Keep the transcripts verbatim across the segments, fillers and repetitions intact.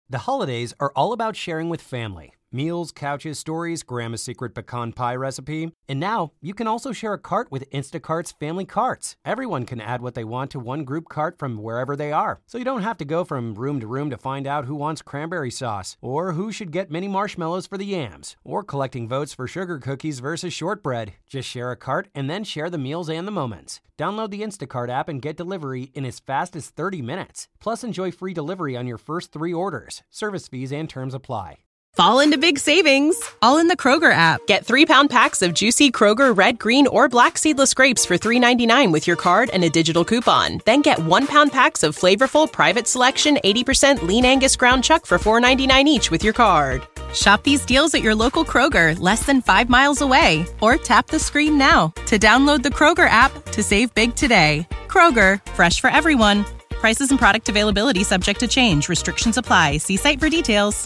The holidays are all about sharing with family. Meals, couches, stories, Grandma's secret pecan pie recipe. And now, you can also share a cart with Instacart's Family Carts. Everyone can add what they want to one group cart from wherever they are. So you don't have to go from room to room to find out who wants cranberry sauce, or who should get mini marshmallows for the yams, or collecting votes for sugar cookies versus shortbread. Just share a cart and then share the meals and the moments. Download the Instacart app and get delivery in as fast as thirty minutes. Plus, enjoy free delivery on your first three orders. Service fees and terms apply. Fall into big savings, all in the Kroger app. Get three-pound packs of juicy Kroger red, green, or black seedless grapes for three ninety-nine with your card and a digital coupon. Then get one-pound packs of flavorful Private Selection eighty percent lean Angus ground chuck for four ninety-nine each with your card. Shop these deals at your local Kroger, less than five miles away. Or tap the screen now to download the Kroger app to save big today. Kroger, fresh for everyone. Prices and product availability subject to change. Restrictions apply. See site for details.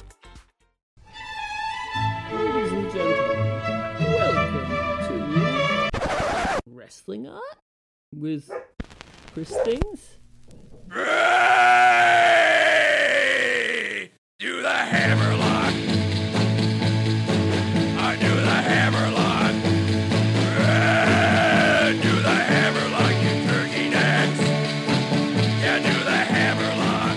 Ladies and gentlemen, welcome to Wrestling Art with Chris Things. Ray! Do the hammerlock. I do the hammerlock. Ray! Do the hammerlock, you turkey necks. Yeah, do the hammerlock.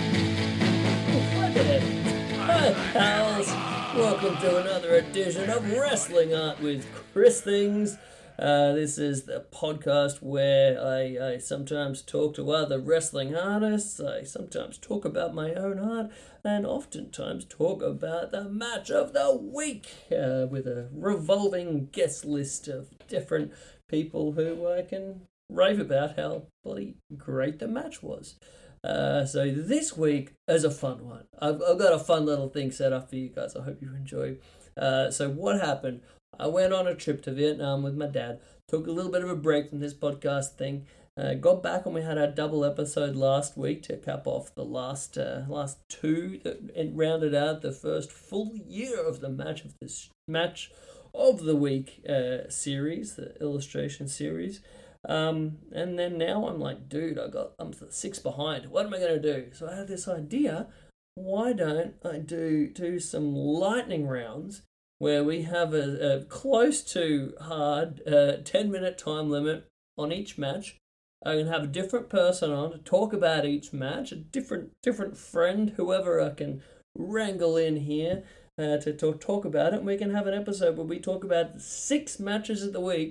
Hi there. Hi, pals. Welcome to another edition of Wrestling Art with Chris Things. Uh, this is the podcast where I, I sometimes talk to other wrestling artists, I sometimes talk about my own art, and oftentimes talk about the match of the week uh, with a revolving guest list of different people who I can rave about how bloody great the match was. Uh, so this week is a fun one. I've, I've got a fun little thing set up for you guys. I hope you enjoy. Uh, so what happened? I went on a trip to Vietnam with my dad, took a little bit of a break from this podcast thing, uh, got back and we had our double episode last week to cap off the last uh, last two that and rounded out the first full year of the match of this match of the week uh, series, the illustration series. Um, and then now I'm like, dude, I got I'm six behind. What am I going to do? So I had this idea. Why don't I do do some lightning rounds where we have a, a close to hard uh, ten minute time limit on each match. I can have a different person on to talk about each match, a different different friend, whoever I can wrangle in here uh, to talk, talk about it. And we can have an episode where we talk about six matches of the week,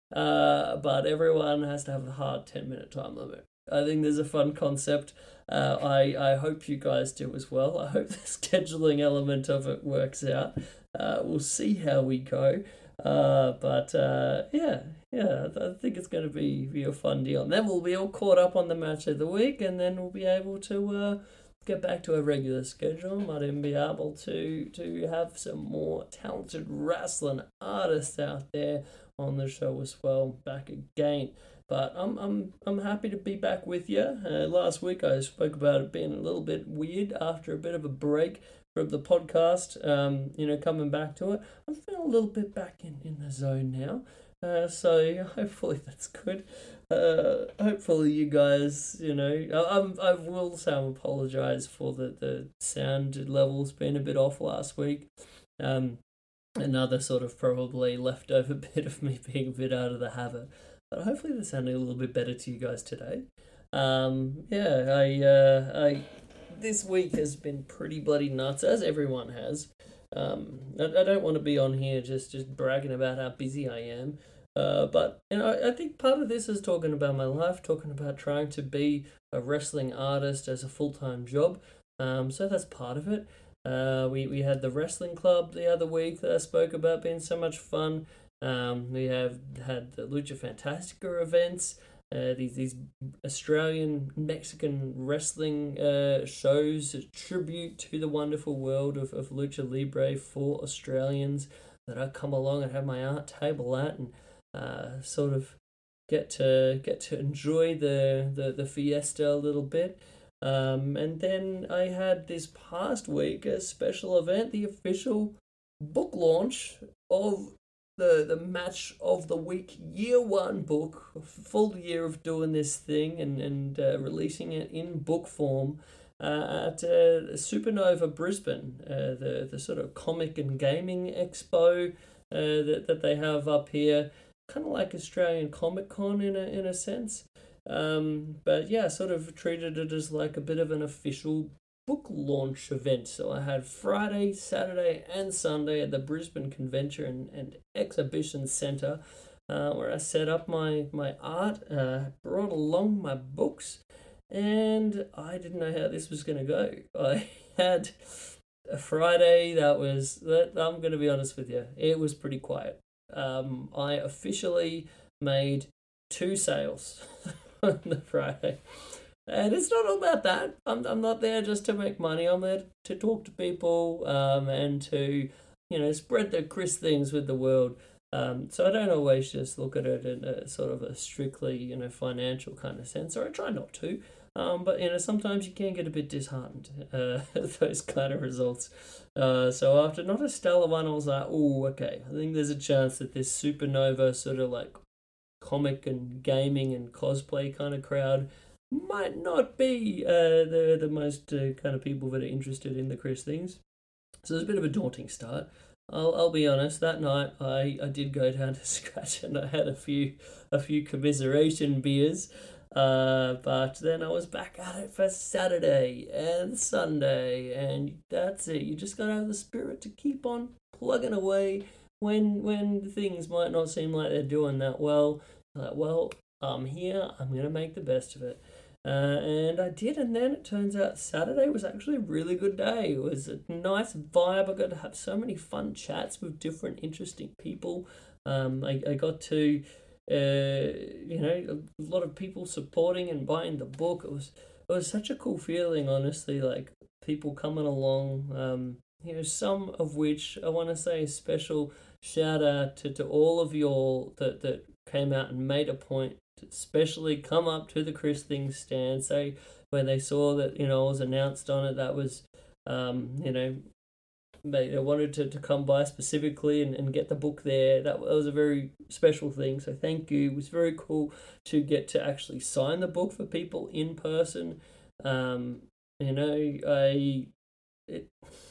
uh, but everyone has to have a hard ten minute time limit. I think there's a fun concept. Uh, I, I hope you guys do as well. I hope the scheduling element of it works out. Uh, we'll see how we go. Uh, but uh, yeah, yeah, I think it's going to be, be a fun deal. And then we'll be all caught up on the match of the week, and then we'll be able to uh, get back to a regular schedule. Might even be able to, to have some more talented wrestling artists out there on the show as well, back again. But I'm I'm I'm happy to be back with you. Uh, last week I spoke about it being a little bit weird after a bit of a break from the podcast. Um, you know, coming back to it, I'm feeling a little bit back in, in the zone now. Uh, so hopefully that's good. Uh, hopefully you guys, you know, I, I'm I will say I apologize for the the sound levels being a bit off last week. Um, another sort of probably leftover bit of me being a bit out of the habit. But hopefully they're sounding a little bit better to you guys today. Um, yeah, I, uh, I, this week has been pretty bloody nuts, as everyone has. Um, I, I don't want to be on here just, just bragging about how busy I am. Uh, but, you know, I think part of this is talking about my life, talking about trying to be a wrestling artist as a full-time job. Um, so that's part of it. Uh, we, we had the wrestling club the other week that I spoke about being so much fun. Um, we have had the Lucha Fantastica events, uh, these these Australian Mexican wrestling uh, shows, a tribute to the wonderful world of, of Lucha Libre for Australians that I come along and have my art table at and uh, sort of get to get to enjoy the, the, the fiesta a little bit. Um, and then I had this past week a special event, the official book launch of the the match of the week year one book, a full year of doing this thing and, and uh, releasing it in book form. uh, at uh, Supernova Brisbane, uh, the the sort of comic and gaming expo uh, that that they have up here, kind of like Australian Comic Con in a in a sense. Um, but yeah, sort of treated it as like a bit of an official book launch event. So I had Friday, Saturday, and Sunday at the Brisbane Convention and, and Exhibition Centre, uh, where I set up my my art, uh, brought along my books, and I didn't know how this was going to go. I had a Friday that was, that I'm going to be honest with you, it was pretty quiet. Um, I officially made two sales on the Friday. And it's not all about that. I'm I'm not there just to make money. I'm there to talk to people um, and to, you know, spread the Chris things with the world. Um, so I don't always just look at it in a sort of a strictly, you know, financial kind of sense, or I try not to. Um, but, you know, sometimes you can get a bit disheartened uh, at those kind of results. Uh, so after not a stellar one, I was like, oh, okay, I think there's a chance that this Supernova sort of like comic and gaming and cosplay kind of crowd might not be uh, the the most uh, kind of people that are interested in the Chris things. So it's a bit of a daunting start. I'll I'll be honest. That night I, I did go down to Scratch and I had a few a few commiseration beers. Uh, but then I was back at it for Saturday and Sunday, and that's it. You just gotta have the spirit to keep on plugging away when when things might not seem like they're doing that well. Like, well, I'm here. I'm gonna make the best of it. Uh, and I did, and then it turns out Saturday was actually a really good day. It was a nice vibe. I got to have so many fun chats with different interesting people. Um, I, I got to, uh, you know, a lot of people supporting and buying the book. It was it was such a cool feeling, honestly, like people coming along, um, you know, some of which I want to say a special shout out to, to all of y'all that, that came out and made a point especially come up to the Chris Things stand, say when they saw that, you know, I was announced on it, that was, um, you know, they, they wanted to, to come by specifically and, and get the book there. That, that was a very special thing, so thank you. It was very cool to get to actually sign the book for people in person. Um, you know, I... It,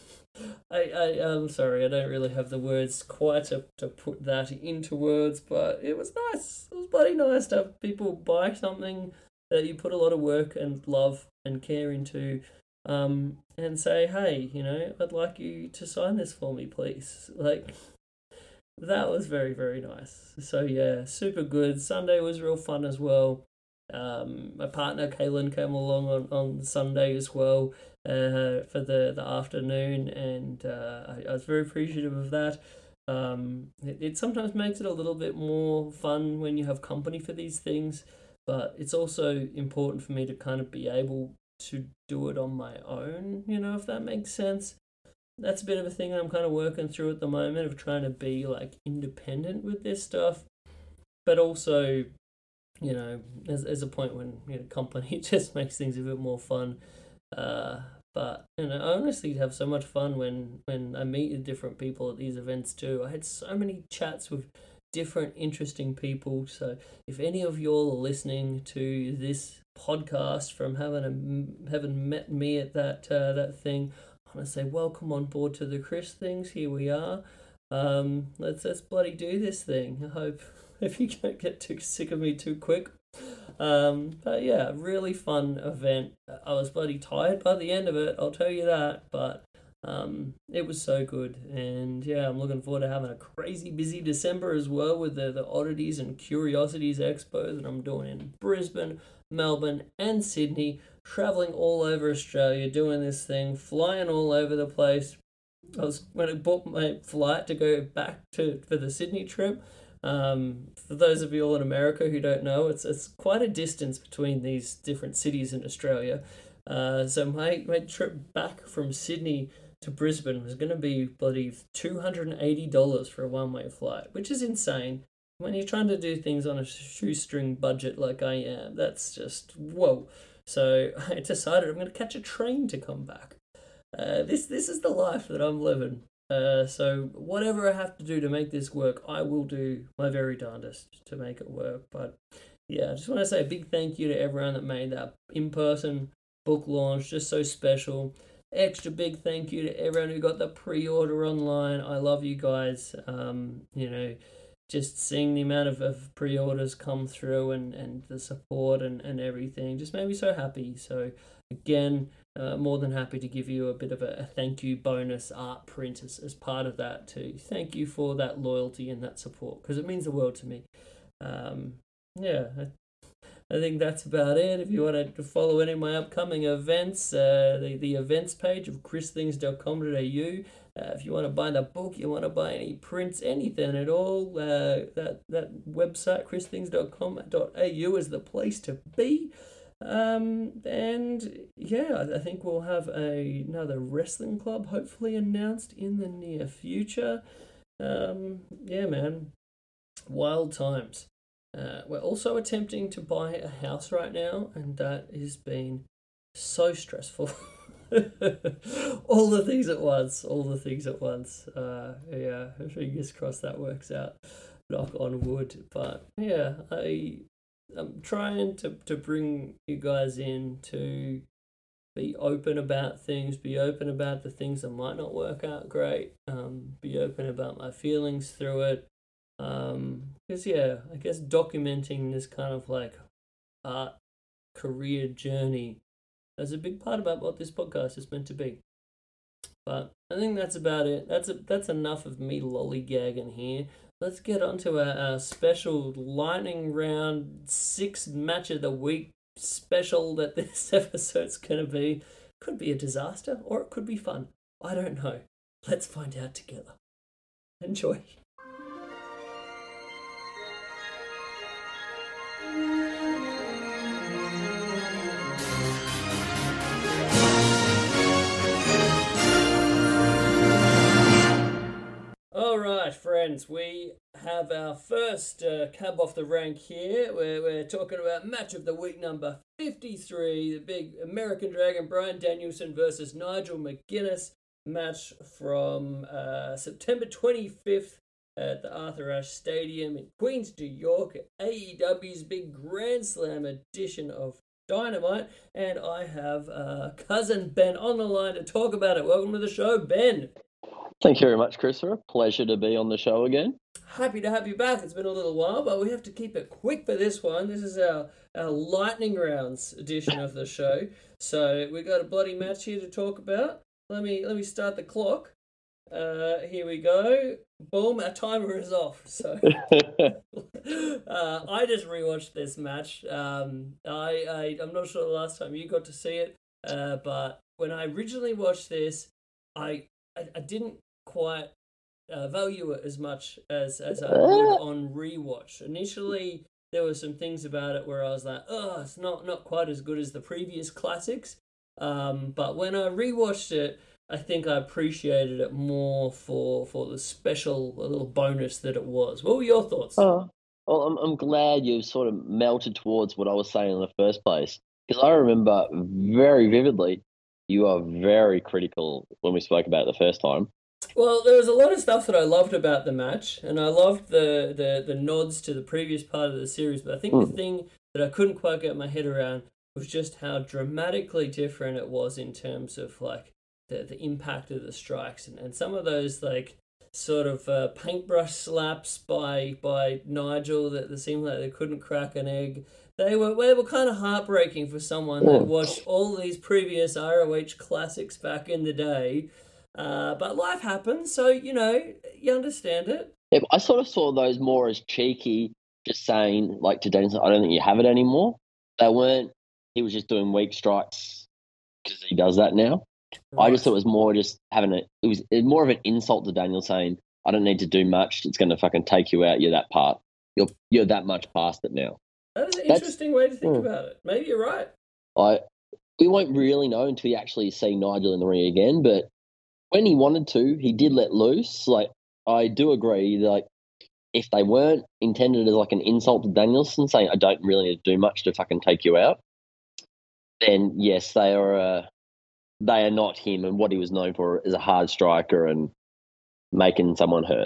I, I, I'm sorry, I don't really have the words quite to, to put that into words, but it was nice. It was bloody nice to have people buy something that you put a lot of work and love and care into, um, and say, hey, you know, I'd like you to sign this for me, please. Like, that was very, very nice. So, yeah, super good. Sunday was real fun as well. Um, my partner, Kaylin, came along on, on Sunday as well. Uh, for the, the afternoon, and uh, I, I was very appreciative of that. Um, it, it sometimes makes it a little bit more fun when you have company for these things, but it's also important for me to kind of be able to do it on my own, you know, if that makes sense. That's a bit of a thing I'm kind of working through at the moment, of trying to be like independent with this stuff, but also, you know, there's, there's a point when, you know, company just makes things a bit more fun. Uh, but, you know, I honestly have so much fun when, when I meet different people at these events too. I had so many chats with different interesting people. So if any of y'all are listening to this podcast from having a, having met me at that uh, that thing, I want to say welcome on board to the Chris Things. Here we are. Um, let's let's bloody do this thing. I hope if you don't get too sick of me too quick. Um, but yeah, really fun event. I was bloody tired by the end of it, I'll tell you that, but um, it was so good. And yeah, I'm looking forward to having a crazy busy December as well with the, the Oddities and Curiosities Expo that I'm doing in Brisbane, Melbourne, and Sydney, traveling all over Australia, doing this thing, flying all over the place. I was when I booked my flight to go back to for the Sydney trip. Um, for those of you all in America who don't know, it's it's quite a distance between these different cities in Australia. Uh, so my, my trip back from Sydney to Brisbane was going to be bloody two hundred eighty dollars for a one-way flight, which is insane. When you're trying to do things on a shoestring budget like I am, that's just, whoa. So I decided I'm going to catch a train to come back. Uh, this this is the life that I'm living. Uh, so whatever I have to do to make this work, I will do my very darndest to make it work. But yeah, I just want to say a big thank you to everyone that made that in-person book launch, just so special. Extra big thank you to everyone who got the pre-order online. I love you guys. Um, you know, just seeing the amount of, of pre-orders come through and, and the support and, and everything just made me so happy. So again, uh, more than happy to give you a bit of a, a thank you bonus art print as, as part of that too. Thank you for that loyalty and that support, because it means the world to me. Um, yeah, I, I think that's about it. If you want to follow any of my upcoming events, uh, the, the events page of chris things dot com dot a u. Uh, if you want to buy the book, you want to buy any prints, anything at all, uh, that, that website, chris things dot com dot a u, is the place to be. Um, and yeah, I think we'll have a, another wrestling club hopefully announced in the near future. Um, yeah, man, wild times. Uh, we're also attempting to buy a house right now, and that has been so stressful. all the things at once, all the things at once. Uh, yeah, fingers crossed that works out. Knock on wood. But yeah, I, I'm trying to, to bring you guys in to be open about things, be open about the things that might not work out great, um, be open about my feelings through it. Um, because yeah, I guess documenting this kind of like art career journey is a big part about what this podcast is meant to be. But I think that's about it. That's a, that's enough of me lollygagging here. Let's get on to our, our special lightning round six match of the week special that this episode's gonna be. Could be a disaster or it could be fun. I don't know. Let's find out together. Enjoy. Alright, friends, we have our first uh, cab off the rank here. We're, we're talking about match of the week number fifty-three, the big American Dragon Bryan Danielson versus Nigel McGuinness match from uh, September twenty-fifth at the Arthur Ashe Stadium in Queens, New York, A E W's big Grand Slam edition of Dynamite. And I have uh, cousin Ben on the line to talk about it. Welcome to the show, Ben. Thank you very much, Christopher. Pleasure to be on the show again. Happy to have you back. It's been a little while, but we have to keep it quick for this one. This is our, our lightning rounds edition of the show. So we got a bloody match here to talk about. Let me let me start the clock. Uh, here we go. Boom, our timer is off. So uh, I just rewatched this match. Um, I, I I'm not sure the last time you got to see it, uh, but when I originally watched this, I I, I didn't quite uh, value it as much as, as I would on rewatch. Initially, there were some things about it where I was like, oh, it's not, not quite as good as the previous classics. Um, but when I rewatched it, I think I appreciated it more for, for the special little bonus that it was. What were your thoughts? Oh, well, I'm, I'm glad you sort of melted towards what I was saying in the first place, because I remember very vividly you are very critical when we spoke about it the first time. Well, there was a lot of stuff that I loved about the match, and I loved the, the, the nods to the previous part of the series, but I think mm. the thing that I couldn't quite get my head around was just how dramatically different it was in terms of, like, the, the impact of the strikes, and, and some of those, like, sort of uh, paintbrush slaps by by Nigel that, that seemed like they couldn't crack an egg. They were they were kind of heartbreaking for someone that watched all these previous R O H classics back in the day. Uh, but life happens, so, you know, you understand it. Yeah, I sort of saw those more as cheeky, just saying, like, to Danielson, I don't think you have it anymore. They weren't, he was just doing weak strikes because he does that now. Right. I just thought it was more just having a, it was more of an insult to Daniel saying, I don't need to do much, it's going to fucking take you out, you're that part. You're, you're that much past it now. That is an That's, interesting way to think hmm. about it. Maybe you're right. I We won't really know until you actually see Nigel in the ring again, but when he wanted to, he did let loose. Like, I do agree, like, if they weren't intended as like an insult to Danielson, saying I don't really need to do much to fucking take you out, then yes, they are uh, they are not him, and what he was known for is a hard striker and making someone hurt.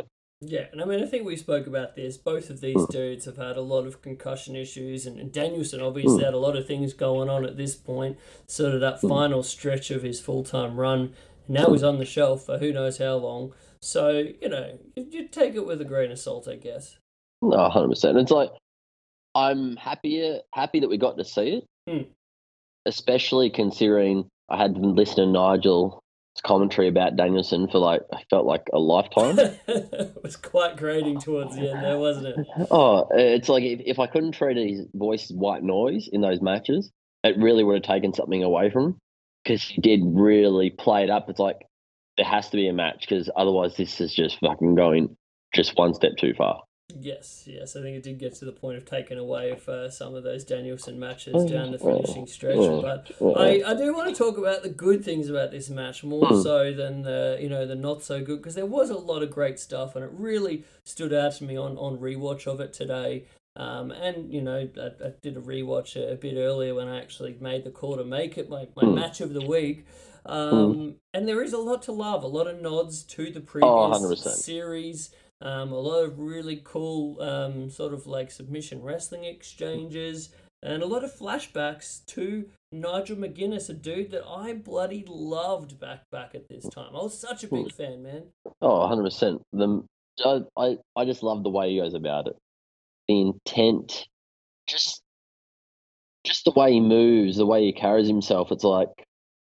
Yeah, and I mean, I think we spoke about this. Both of these dudes have had a lot of concussion issues, and, and Danielson obviously had a lot of things going on at this point, sort of that final stretch of his full-time run. Now he's on the shelf for who knows how long. So, you know, you, you take it with a grain of salt, I guess. No, one hundred percent. It's like, I'm happier, happy that we got to see it, Hmm. especially considering I had been listening to Nigel's commentary about Danielson for like, I felt like a lifetime. It was quite grating towards the end there, wasn't it? Oh, it's like if, if I couldn't treat his voice as white noise in those matches, it really would have taken something away from him, because he did really play it up. It's like there has to be a match, because otherwise this is just fucking going just one step too far. Yes, yes, I think it did get to the point of taking away for some of those Danielson matches down the finishing stretch. But I, I do want to talk about the good things about this match more so than the you know the not so good, because there was a lot of great stuff, and it really stood out to me on on rewatch of it today. Um, and you know I, I did a rewatch a, a bit earlier when I actually made the call to make it my, my match of the week. Um, and there is a lot to love, a lot of nods to the previous Oh, one hundred percent. series. Um, a lot of really cool um, sort of like submission wrestling exchanges, and a lot of flashbacks to Nigel McGuinness, a dude that I bloody loved back back at this time. I was such a big fan, man. Oh, one hundred percent. The, I, I, I just love the way he goes about it. The intent, just just the way he moves, the way he carries himself. It's like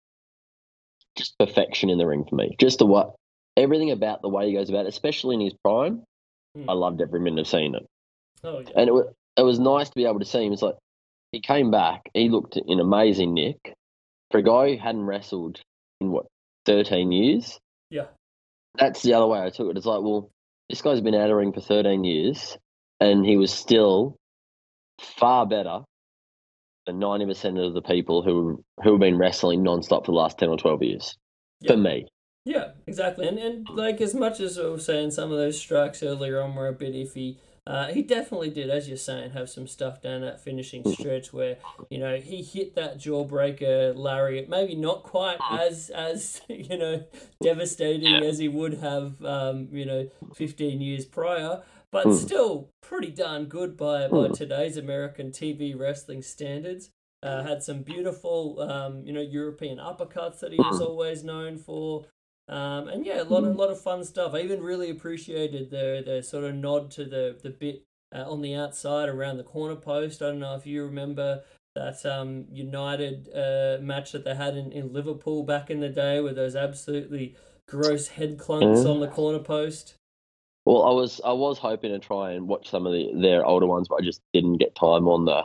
just perfection in the ring for me. Just the what. Everything about the way he goes about it, especially in his prime, Hmm. I loved every minute of seeing it. Oh yeah, And it was, it was nice to be able to see him. It's like he came back, he looked in amazing nick. For a guy who hadn't wrestled in, what, thirteen years? yeah, That's the other way I took it. It's like, well, this guy's been out of the ring for thirteen years, and he was still far better than ninety percent of the people who, who have been wrestling non-stop for the last ten or twelve years, yeah. for me. Yeah, exactly. And and like as much as I was saying, some of those strikes earlier on were a bit iffy. Uh, he definitely did, as you're saying, have some stuff down that finishing stretch where, you know, he hit that jawbreaker lariat, maybe not quite as, as you know, devastating as he would have, um, you know, fifteen years prior, but still pretty darn good by, by today's American T V wrestling standards. Uh, had some beautiful, um, you know, European uppercuts that he was always known for. Um, and yeah, a lot of lot of fun stuff. I even really appreciated the the sort of nod to the the bit uh, on the outside around the corner post. I don't know if you remember that um, United uh, match that they had in, in Liverpool back in the day with those absolutely gross head clunks Mm. on the corner post. Well, I was I was hoping to try and watch some of the, their older ones, but I just didn't get time on the.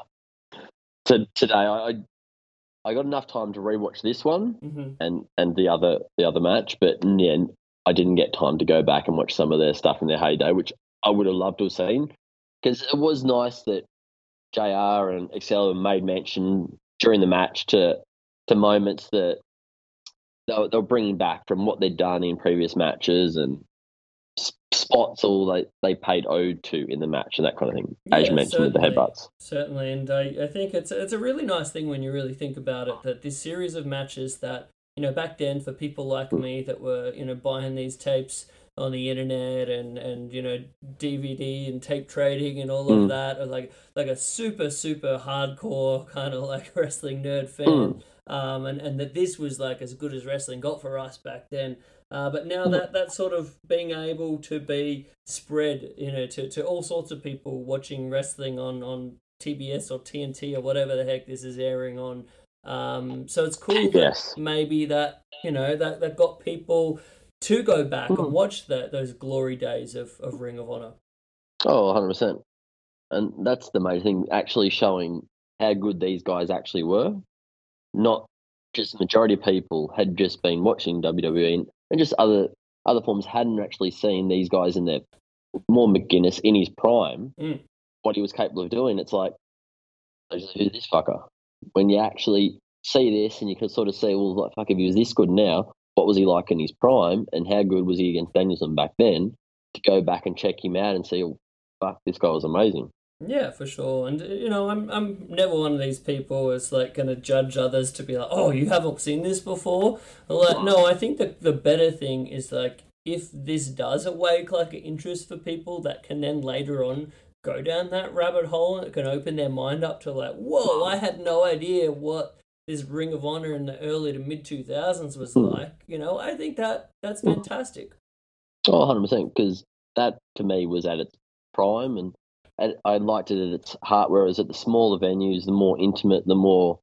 To, today, I, I I got enough time to rewatch this one Mm-hmm. and, and the other the other match, but in the end, I didn't get time to go back and watch some of their stuff in their heyday, which I would have loved to have seen, because it was nice that J R and Excel made mention during the match to to moments that they were, they were bringing back from what they'd done in previous matches and s- spots all they, they paid ode to in the match and that kind of thing, as Yeah, you mentioned with the certainly. headbutts. Certainly, and I, I think it's it's a really nice thing when you really think about it, that this series of matches that, you know, back then for people like me that were, you know, buying these tapes on the internet and, and you know, D V D and tape trading and all of Mm. that, or like like a super, super hardcore kind of like wrestling nerd fan. Mm. Um, and, and that this was like as good as wrestling got for us back then. Uh, but now that, that sort of being able to be spread, you know, to, to all sorts of people watching wrestling on, on T B S or T N T or whatever the heck this is airing on. Um, so it's cool that Yes. maybe that, you know, that, that got people to go back and watch that those glory days of, of Ring of Honor. Oh, one hundred percent. And that's the main thing, actually showing how good these guys actually were. Not just the majority of people had just been watching W W E and, and just other other forms hadn't actually seen these guys in their more McGuinness in his prime, Mm. what he was capable of doing. It's like, who's this fucker? When you actually see this and you can sort of see, well, like, fuck, if he was this good now, what was he like in his prime and how good was he against Danielson back then? To go back and check him out and see, oh, fuck, this guy was amazing. Yeah, for sure. And, you know, I'm I'm never one of these people that's, like, going to judge others to be like, oh, you haven't seen this before? Like, no, I think that the better thing is, like, if this does awake like an interest for people that can then later on go down that rabbit hole, and it can open their mind up to like, whoa, I had no idea what this Ring of Honor in the early to mid two thousands was like. You know, I think that that's fantastic. Oh, one hundred percent, because that to me was at its prime, and I, I liked it at its heart. Whereas at the smaller venues, the more intimate, the more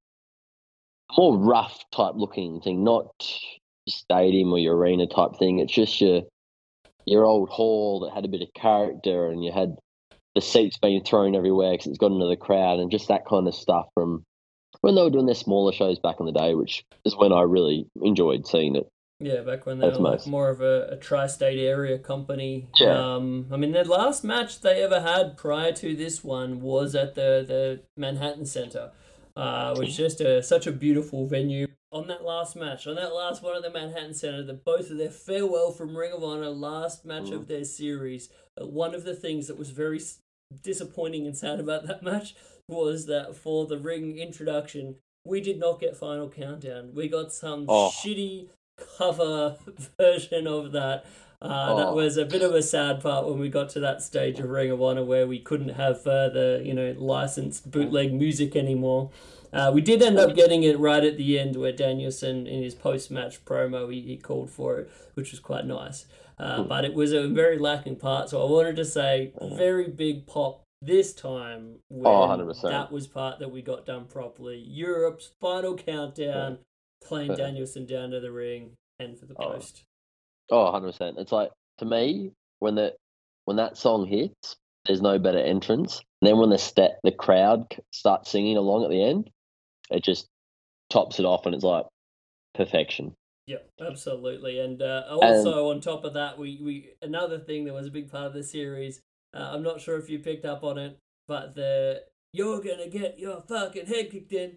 more rough type looking thing, not stadium or your arena type thing. It's just your your old hall that had a bit of character, and you had the seats being thrown everywhere because it's got into the crowd, and just that kind of stuff from when they were doing their smaller shows back in the day, which is when I really enjoyed seeing it. Yeah, back when they were like more of a, a tri-state area company. Yeah. Um, I mean, the last match they ever had prior to this one was at the, the Manhattan Center, uh, which is just a, such a beautiful venue. On that last match, on that last one at the Manhattan Center, the both of their farewell from Ring of Honor, last match mm. of their series, uh, one of the things that was very disappointing and sad about that match was that for the ring introduction, we did not get Final Countdown. We got some oh. shitty cover version of that. Uh, oh. That was a bit of a sad part when we got to that stage of Ring of Honor where we couldn't have further, you know, licensed bootleg music anymore. Uh, we did end up getting it right at the end where Danielson, in his post-match promo, he, he called for it, which was quite nice. Uh, but it was a very lacking part, so I wanted to say very big pop this time when oh, one hundred percent. That was part that we got done properly. Europe's Final Countdown, playing Danielson down to the ring and for the post. Oh, one hundred percent. It's like, to me, when the when that song hits, there's no better entrance. And then when the st- the crowd starts singing along at the end, it just tops it off, and it's like perfection. Yeah, absolutely. And uh, also and, on top of that, we, we another thing that was a big part of the series, uh, I'm not sure if you picked up on it, but the "You're gonna get your fucking head kicked in."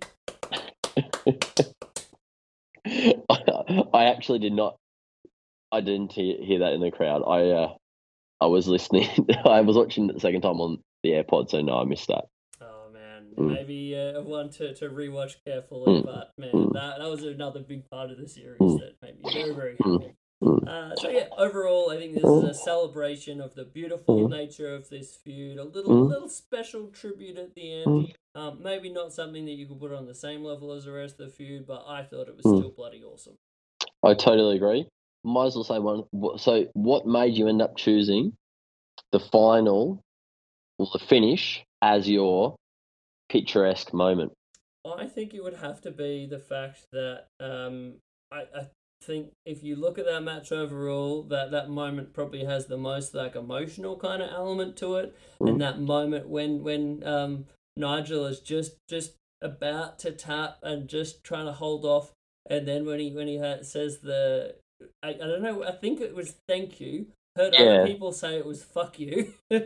I actually did not. I didn't hear, hear that in the crowd. I uh, I was listening. I was watching it the second time on the AirPod, so no, I missed that. Oh man, mm. maybe uh, one to, to rewatch carefully. Mm. But man, mm. that that was another big part of the series mm. that made me very very happy. Mm. Uh, so yeah, overall, I think this is a celebration of the beautiful mm. nature of this feud. A little mm. little special tribute at the end. Mm. Um, maybe not something that you could put on the same level as the rest of the feud, but I thought it was mm. still bloody awesome. I totally agree. Might as well say one. So, what made you end up choosing the final or the finish as your picturesque moment? I think it would have to be the fact that um, I, I think if you look at that match overall, that that moment probably has the most like emotional kind of element to it, mm. and that moment when when um, Nigel is just just about to tap and just trying to hold off, and then when he when he ha- says the I, I don't know, I think it was thank you. Heard yeah. other people say it was fuck you. I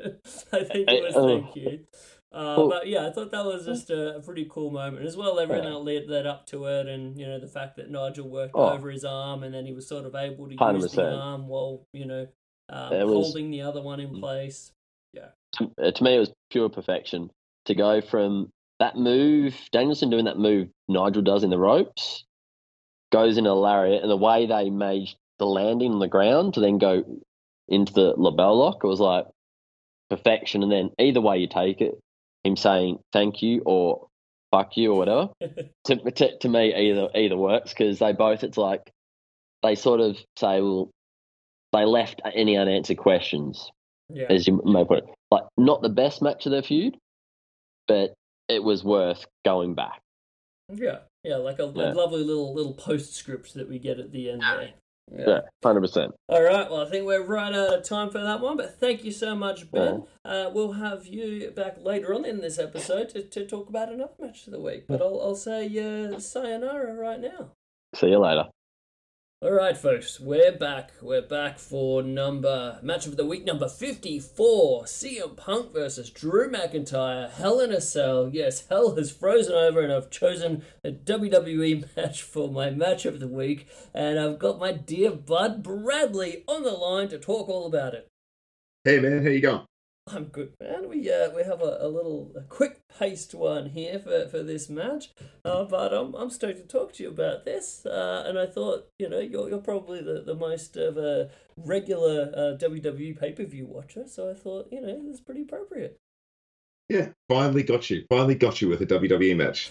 think it was thank you. Uh, but yeah, I thought that was just a, a pretty cool moment. As well, everything that led, led up to it, and, you know, the fact that Nigel worked oh. over his arm and then he was sort of able to use one hundred percent. The arm while, you know, um, was, holding the other one in place. Yeah. To, to me, it was pure perfection. To go from that move, Danielson doing that move Nigel does in the ropes, goes in a lariat, and the way they made the landing on the ground to then go into the label lock, it was like perfection. And then either way you take it, him saying thank you or fuck you or whatever, to, to to me either either works, because they both, it's like they sort of say, well, they left any unanswered questions, yeah. as you may put it. Like, not the best match of their feud, but it was worth going back. Yeah. Yeah, like a, yeah. a lovely little little postscript that we get at the end there. Yeah, yeah one hundred percent. All right, well, I think we're right out of time for that one, but thank you so much, Ben. Yeah. Uh, we'll have you back later on in this episode to, to talk about another match of the week, but I'll, I'll say uh, sayonara right now. See you later. All right, folks, we're back. We're back for number match of the week number fifty-four. C M Punk versus Drew McIntyre. Hell in a Cell. Yes, hell has frozen over, and I've chosen a W W E match for my match of the week. And I've got my dear bud Bradley on the line to talk all about it. Hey, man, how you going? I'm good, man. We uh, we have a, a little a quick paced one here for, for this match, uh, but I'm I'm stoked to talk to you about this. Uh, and I thought, you know, you're you're probably the, the most of a regular uh, W W E pay per view watcher, so I thought, you know, it's pretty appropriate. Yeah, finally got you. Finally got you with a W W E match.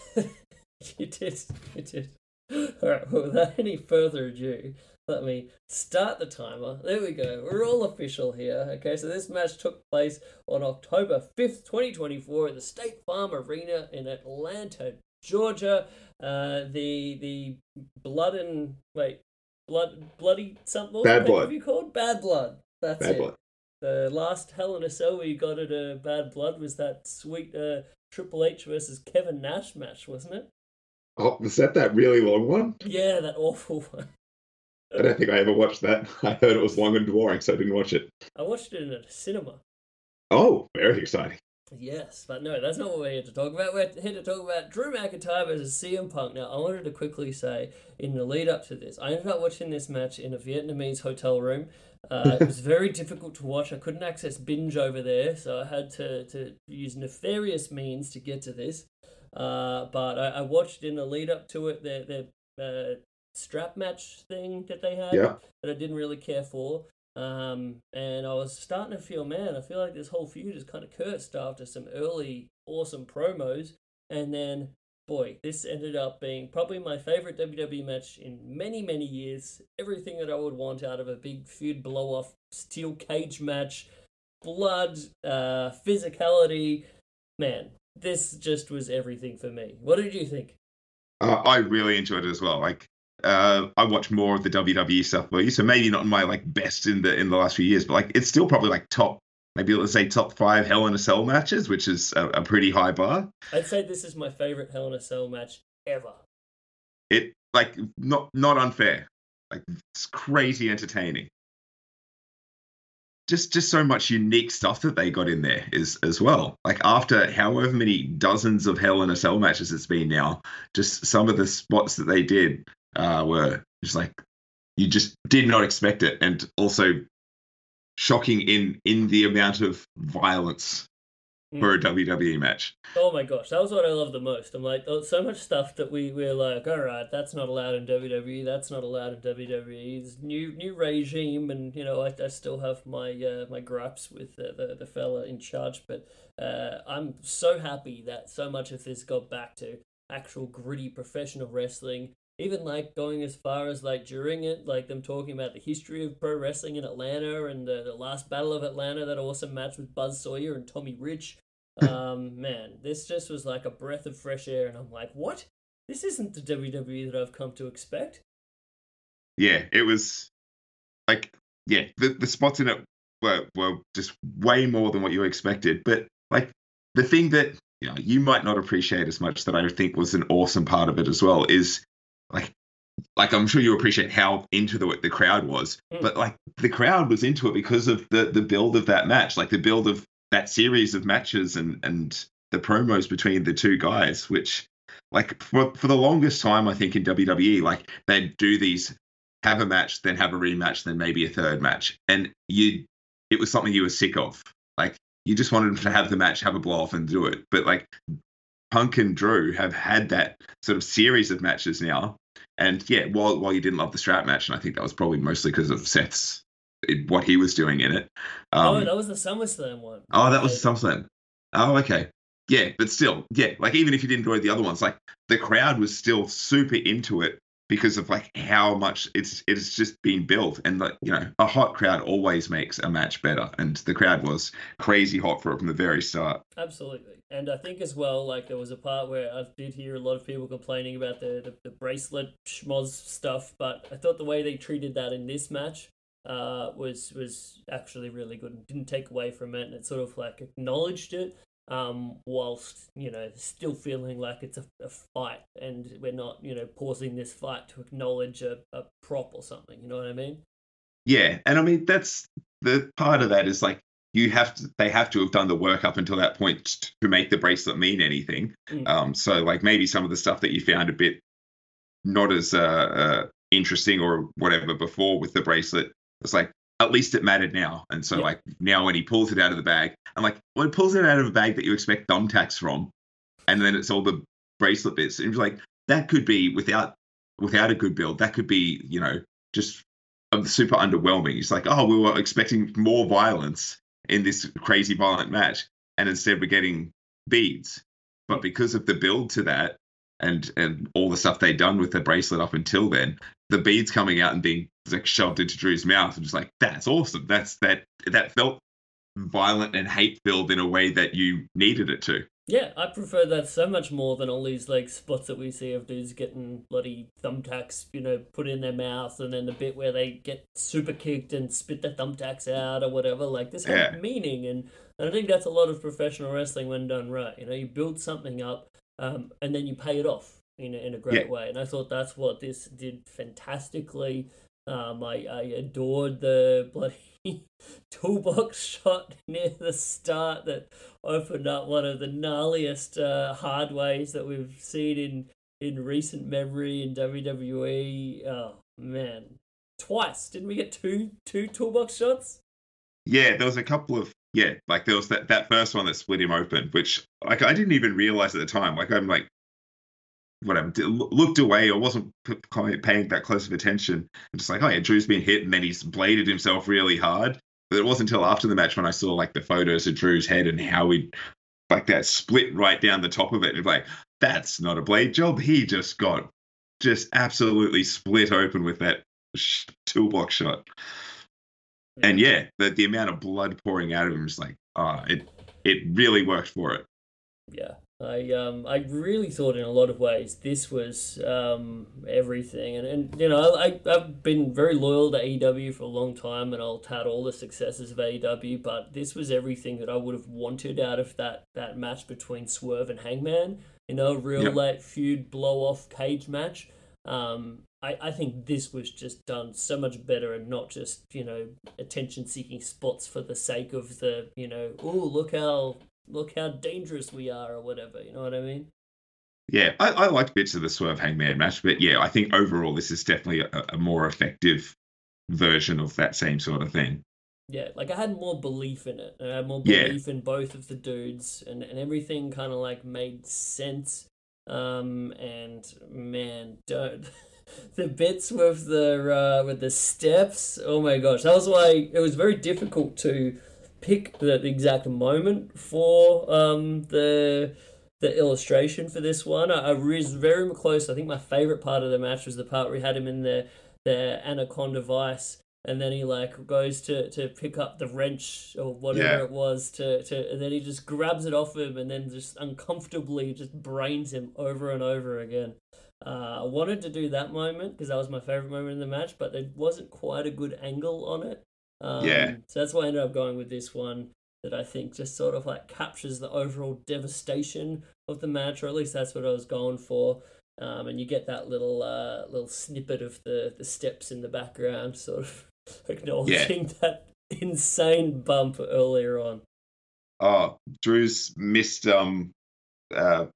You did, you did. All right. Well, without any further ado, let me start the timer. There we go. We're all official here. Okay, so this match took place on October fifth, twenty twenty-four at the State Farm Arena in Atlanta, Georgia. Uh, the the blood and wait, blood bloody something. Bad Blood. What have you called? Bad Blood. That's Bad it. Blood. The last Hell in a Cell we got at a Bad Blood was that sweet uh, Triple H versus Kevin Nash match, wasn't it? Oh, was that that really long one? Yeah, that awful one. I don't think I ever watched that. I heard it was long and boring, so I didn't watch it. I watched it in a cinema. Oh, very exciting. Yes, but no, that's not what we're here to talk about. We're here to talk about Drew McIntyre versus C M Punk. Now, I wanted to quickly say, in the lead up to this, I ended up watching this match in a Vietnamese hotel room. Uh, it was very difficult to watch. I couldn't access Binge over there, so I had to, to use nefarious means to get to this. Uh, but I, I watched in the lead up to it, their, their uh, strap match thing that they had Yeah. that I didn't really care for. Um, and I was starting to feel, man, I feel like this whole feud is kind of cursed after some early awesome promos. And then, boy, this ended up being probably my favorite W W E match in many, many years. Everything that I would want out of a big feud blow-off, steel cage match, blood, uh, physicality. Man, this just was everything for me. What did you think? Uh, I really enjoyed it as well. Like, uh, I watch more of the W W E stuff for you, so maybe not my like best in the in the last few years, but like it's still probably like top, maybe let's say top five Hell in a Cell matches, which is a, a pretty high bar. I'd say this is my favorite Hell in a Cell match ever. It like not not unfair, like it's crazy entertaining. Just just so much unique stuff that they got in there is as well. Like after however many dozens of Hell in a Cell matches it's been now, just some of the spots that they did uh, were just like you just did not expect it, and also shocking in in the amount of violence Mm. for a W W E match. Oh my gosh, that was what I loved the most. I'm like, oh, so much stuff that we we're like, all right, that's not allowed in W W E. That's not allowed in W W E. It's new new regime, and you know, I, I still have my uh, my gripes with uh, the the fella in charge. But uh, I'm so happy that so much of this got back to actual gritty professional wrestling. Even like going as far as like during it, like them talking about the history of pro wrestling in Atlanta and the, the last Battle of Atlanta, that awesome match with Buzz Sawyer and Tommy Rich. Um, man, this just was like a breath of fresh air, and I'm like, what? This isn't the W W E that I've come to expect. Yeah, it was like yeah, the the spots in it were were just way more than what you expected. But like the thing that you know you might not appreciate as much that I think was an awesome part of it as well is like like I'm sure you appreciate how into the the crowd was, Mm. but like the crowd was into it because of the the build of that match, like the build of that series of matches and and the promos between the two guys, which like for for the longest time I think in W W E, like they'd do these, have a match, then have a rematch, then maybe a third match, and you it was something you were sick of. Like you just wanted them to have the match, have a blow off, and do it. But like Punk and Drew have had that sort of series of matches now. And yeah, while while you didn't love the strap match, and I think that was probably mostly because of Seth's what he was doing in it. Um, oh, that was the SummerSlam one. oh, that was SummerSlam. Oh, okay. Yeah, but still, yeah, like even if you didn't enjoy the other ones, like the crowd was still super into it because of like how much it's it's just been built, and like you know, a hot crowd always makes a match better, and the crowd was crazy hot for it from the very start. Absolutely. And I think as well, like there was a part where I did hear a lot of people complaining about the, the, the bracelet schmoz stuff, but I thought the way they treated that in this match uh, was was actually really good and didn't take away from it, and it sort of like acknowledged it, um, whilst, you know, still feeling like it's a, a fight, and we're not, you know, pausing this fight to acknowledge a, a prop or something, you know what I mean? Yeah, and I mean that's the part of that is like you have to they have to have done the work up until that point to make the bracelet mean anything. Mm. Um, so like maybe some of the stuff that you found a bit not as uh, uh interesting or whatever before with the bracelet, it's like at least it mattered now. And so Yeah. like now when he pulls it out of the bag, and like when he pulls it out of a bag that you expect thumbtacks from, and then it's all the bracelet bits, and you're like, that could be without without a good build, that could be, you know, just super underwhelming. It's like, oh, we were expecting more violence in this crazy violent match, and instead we're getting beads. But because of the build to that and and all the stuff they'd done with the bracelet up until then, the beads coming out and being like shoved into Drew's mouth, and just like, that's awesome. That's that that felt violent and hate filled in a way that you needed it to. Yeah, I prefer that so much more than all these like spots that we see of dudes getting bloody thumbtacks, you know, put in their mouth, and then the bit where they get super kicked and spit their thumbtacks out or whatever. Like, this had Yeah. meaning, and, and I think that's a lot of professional wrestling when done right. You know, you build something up, um, and then you pay it off in a, in a great Yeah. way. And I thought that's what this did fantastically. Um, I, I adored the bloody toolbox shot near the start that opened up one of the gnarliest uh, hard ways that we've seen in, in recent memory in W W E. Oh, man. Twice. Didn't we get two two toolbox shots? Yeah, there was a couple of, yeah, like there was that, that first one that split him open, which like I didn't even realize at the time. Like I'm like, whatever, looked away or wasn't paying that close of attention. I'm just like, oh yeah, Drew's been hit, and then he's bladed himself really hard. But it wasn't until after the match when I saw like the photos of Drew's head and how he like that split right down the top of it. And like, that's not a blade job. He just got just absolutely split open with that sh- toolbox shot. Yeah. And yeah, the the amount of blood pouring out of him is like, ah, oh, it it really worked for it. Yeah. I um I really thought in a lot of ways this was um everything, and, and you know I I've been very loyal to A E W for a long time, and I'll tout all the successes of A E W, but this was everything that I would have wanted out of that that match between Swerve and Hangman. You know, real yep. like feud blow off cage match. Um, I I think this was just done so much better, and not just, you know, attention seeking spots for the sake of the, you know, oh look how. Look how dangerous we are, or whatever. You know what I mean? Yeah, I, I liked bits of the Swerve Hangman match, but yeah, I think overall this is definitely a, a more effective version of that same sort of thing. Yeah, like I had more belief in it. I had more belief yeah. in both of the dudes, and, and everything kind of like made sense. Um, and man, don't the bits with the uh, with the steps. Oh my gosh, that was why it was very difficult to pick the exact moment for um the the illustration for this one. I, I was very close. I think my favorite part of the match was the part where we had him in the the anaconda vice, and then he like goes to, to pick up the wrench or whatever yeah. it was to, to and then he just grabs it off him and then just uncomfortably just brains him over and over again. Uh, I wanted to do that moment because that was my favorite moment in the match, but there wasn't quite a good angle on it. Um, yeah. So that's why I ended up going with this one that I think just sort of like captures the overall devastation of the match, or at least that's what I was going for. Um, and you get that little uh, little snippet of the, the steps in the background, sort of acknowledging yeah. that insane bump earlier on. Oh, Drew's missed um, uh,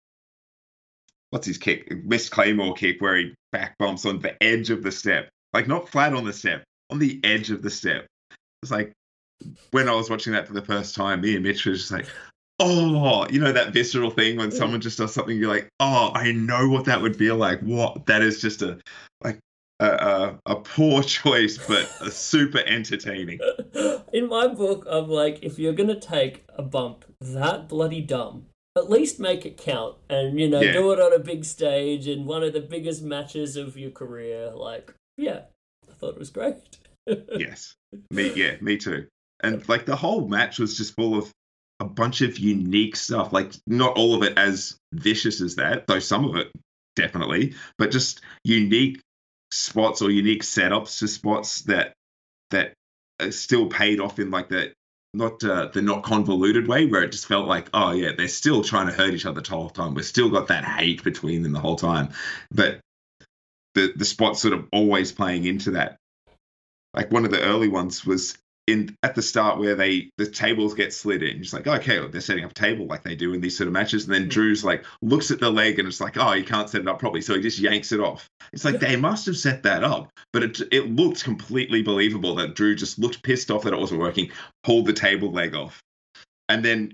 what's his kick? Missed Claymore kick where he back bumps on the edge of the step, like not flat on the step, on the edge of the step. It's like when I was watching that for the first time, me and Mitch was just like, oh, you know, that visceral thing when someone just does something, you're like, oh, I know what that would feel like. What? That is just a like a, a, a poor choice, but a super entertaining. In my book, I'm like, if you're going to take a bump that bloody dumb, at least make it count and, you know, yeah. do it on a big stage in one of the biggest matches of your career. Like, yeah, I thought it was great. Yes. Me, yeah, me too. And like the whole match was just full of a bunch of unique stuff. Like not all of it as vicious as that, though some of it definitely, but just unique spots or unique setups to spots that that still paid off in like the not uh, the not convoluted way, where it just felt like, oh yeah, they're still trying to hurt each other the whole time. We've still got that hate between them the whole time, but the the spots sort of always playing into that. Like one of the early ones was in at the start where they the tables get slid in. It's like, okay, well, they're setting up a table like they do in these sort of matches, and then Drew's like looks at the leg and it's like, oh, you can't set it up properly, so he just yanks it off. It's like they must have set that up, but it it looked completely believable that Drew just looked pissed off that it wasn't working, pulled the table leg off, and then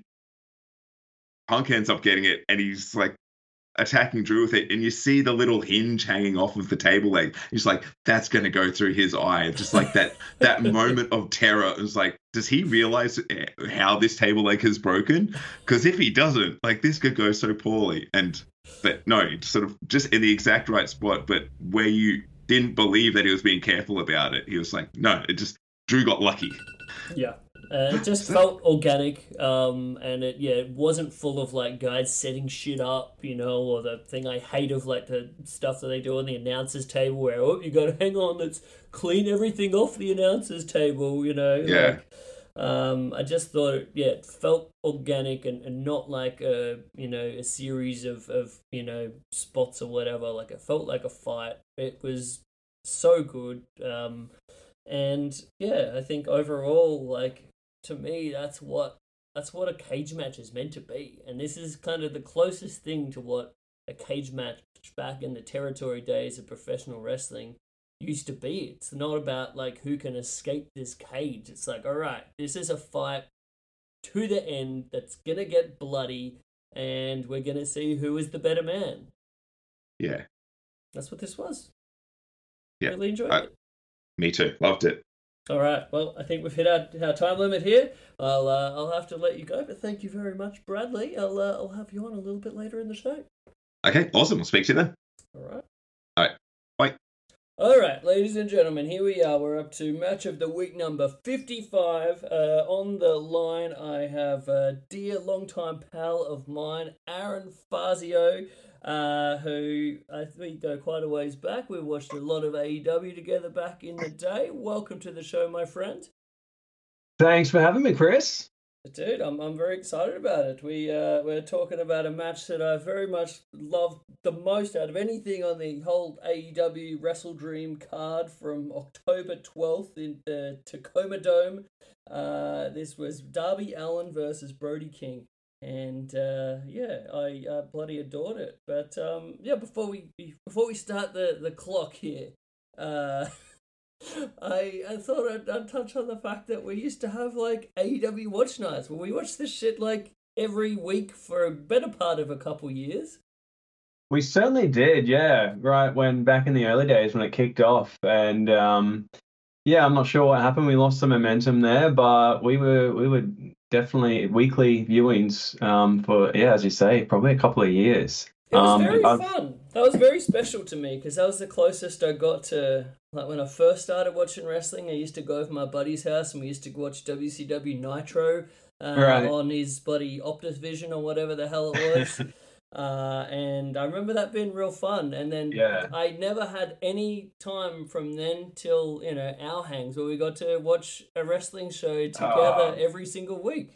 Punk ends up getting it, and he's like attacking Drew with it, and you see the little hinge hanging off of the table leg. He's like, that's going to go through his eye. Just like that that moment of terror. It was like, does he realize how this table leg has broken? Because if he doesn't, like, this could go so poorly. And but no, sort of just in the exact right spot, but where you didn't believe that he was being careful about it. He was like, no, it just, Drew got lucky. Yeah. Uh, it just felt organic, um, and it yeah, it wasn't full of like guys setting shit up, you know, or the thing I hate of like the stuff that they do on the announcers table where oh you got to hang on, let's clean everything off the announcers table, you know. Yeah. Like, um, I just thought it, yeah, it felt organic and, and not like a you know a series of, of you know spots or whatever. Like it felt like a fight. It was so good, um, and yeah, I think overall like. To me, that's what that's what a cage match is meant to be, and this is kind of the closest thing to what a cage match back in the territory days of professional wrestling used to be. It's not about like who can escape this cage. It's like, all right, this is a fight to the end that's gonna get bloody, and we're gonna see who is the better man. Yeah, that's what this was. Yeah, really enjoyed I, it. Me too, loved it. All right, well, I think we've hit our, our time limit here. I'll uh, I'll have to let you go, but thank you very much, Bradley. I'll uh, I'll have you on a little bit later in the show. Okay, awesome. We'll speak to you then. All right. All right. Bye. All right, ladies and gentlemen, here we are. We're up to match of the week number fifty-five. Uh, on the line, I have a dear longtime pal of mine, Aaron Fazio. Uh, who I think go quite a ways back. We watched a lot of A E W together back in the day. Welcome to the show, my friend. Thanks for having me, Chris. Dude, I'm I'm very excited about it. We uh we're talking about a match that I very much love the most out of anything on the whole A E W Wrestle Dream card from October twelfth in the Tacoma Dome. Uh, this was Darby Allin versus Brody King. And uh, yeah, I uh, bloody adored it. But um, yeah, before we before we start the, the clock here, uh, I I thought I'd, I'd touch on the fact that we used to have like A E W watch nights where we watched this shit like every week for a better part of a couple years. We certainly did, yeah. Right when back in the early days when it kicked off, and um, yeah, I'm not sure what happened. We lost some momentum there, but we were we were. Definitely weekly viewings um, for, yeah, as you say, probably a couple of years. It was um, very I've... fun. That was very special to me because that was the closest I got to, like when I first started watching wrestling, I used to go over to my buddy's house and we used to watch W C W Nitro uh, right. on his buddy Optus Vision or whatever the hell it was. Uh, and I remember that being real fun. And then yeah. I never had any time from then till, you know, our hangs where we got to watch a wrestling show together uh, every single week.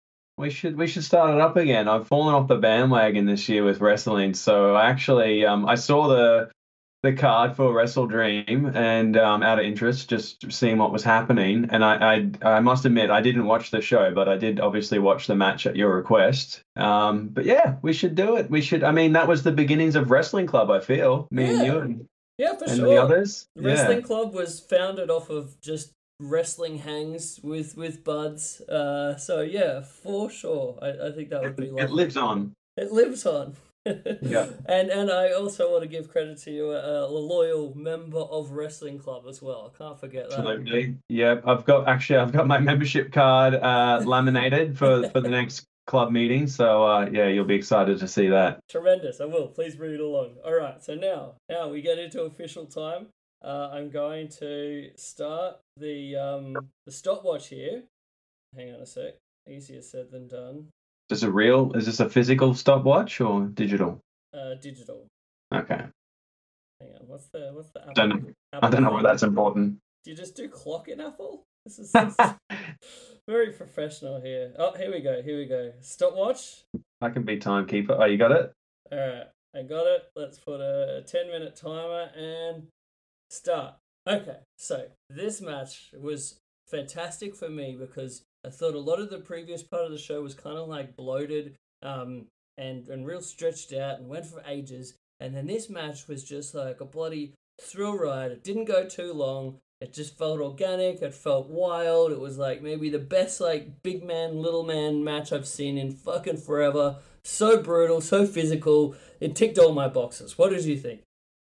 We should we should start it up again. I've fallen off the bandwagon this year with wrestling. So actually, um, I saw the the card for Wrestle Dream and um, out of interest, just seeing what was happening. And I, I I must admit, I didn't watch the show, but I did obviously watch the match at your request. Um, but yeah, we should do it. We should. I mean, that was the beginnings of Wrestling Club, I feel. Me yeah. and you and, yeah, for and sure. the others. The Wrestling yeah. Club was founded off of just wrestling hangs with, with buds. Uh, so yeah, for sure. I, I think that would be lovely. It lives on. It lives on. Yeah. And and I also want to give credit to you, a, a loyal member of Wrestling Club as well. I can't forget that. Absolutely. Yeah, I've got actually I've got my membership card uh, laminated for, for the next club meeting. So uh, yeah, you'll be excited to see that. Tremendous. I will. Please bring it along. All right. So now now we get into official time. Uh, I'm going to start the um the stopwatch here. Hang on a sec. Easier said than done. Is this a real? Is this a physical stopwatch or digital? Uh, digital. Okay. Hang on. What's the what's the Apple? Don't know. Apple I don't know thing? why that's important. Do you just do clock in Apple? This is, this is very professional here. Oh, here we go. Here we go. Stopwatch. I can be timekeeper. Oh, you got it? All right. I got it. Let's put a ten minute timer and start. Okay. So this match was fantastic for me because I thought a lot of the previous part of the show was kind of like bloated um, and, and real stretched out and went for ages. And then this match was just like a bloody thrill ride. It didn't go too long. It just felt organic. It felt wild. It was like maybe the best like big man, little man match I've seen in fucking forever. So brutal, so physical. It ticked all my boxes. What did you think?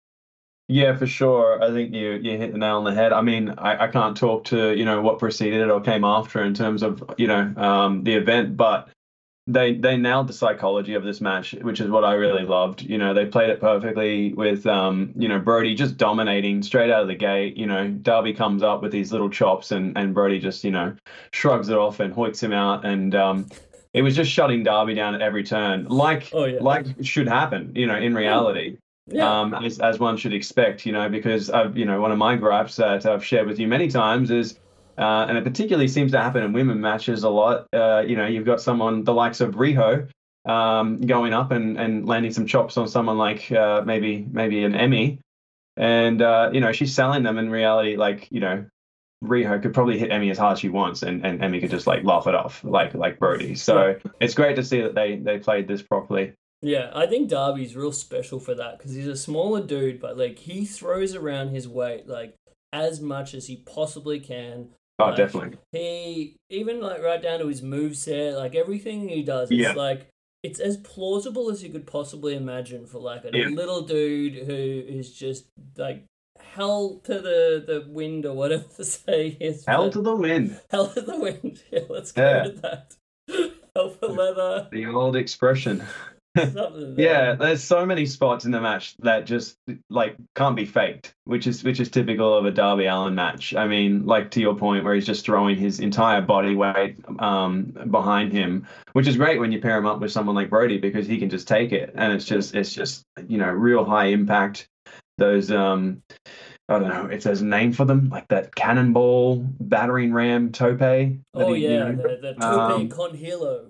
Yeah, for sure. I think you you hit the nail on the head. I mean, I, I can't talk to, you know, what preceded it or came after in terms of, you know, um, the event, but they they nailed the psychology of this match, which is what I really loved. You know, they played it perfectly with, um, you know, Brody just dominating straight out of the gate. You know, Darby comes up with these little chops and, and Brody just, you know, shrugs it off and hoiks him out. And um, it was just shutting Darby down at every turn, like Oh, yeah. like should happen, you know, in reality. Yeah. Um, as, as one should expect, you know, because I've, you know, one of my gripes that I've shared with you many times is, uh, and it particularly seems to happen in women matches a lot. Uh, you know, you've got someone the likes of Riho, um, going up and, and landing some chops on someone like uh, maybe maybe an Emmy, and uh, you know, she's selling them. In reality, like, you know, Riho could probably hit Emmy as hard as she wants, and, and Emmy could just like laugh it off, like like Brody. So it's great to see that they they played this properly. Yeah, I think Darby's real special for that because he's a smaller dude, but like he throws around his weight like as much as he possibly can. Oh, Like, definitely. He even like right down to his moveset, like everything he does, it's Yeah. like it's as plausible as you could possibly imagine for like a Yeah. little dude who is just like hell to the, the wind or whatever to say is. Hell to the wind. Hell to the wind. Yeah, let's go Yeah. with that. Hell for leather. The old expression. Something Yeah, there. there's so many spots in the match that just like can't be faked, which is which is typical of a Darby Allin match. I mean, like to your point, where he's just throwing his entire body weight um, behind him, which is great when you pair him up with someone like Brody because he can just take it, and it's just it's just you know real high impact. Those um, I don't know if there's a name for them, like that cannonball battering ram tope. that Oh he, you yeah, know, the, the Tope um, con hilo.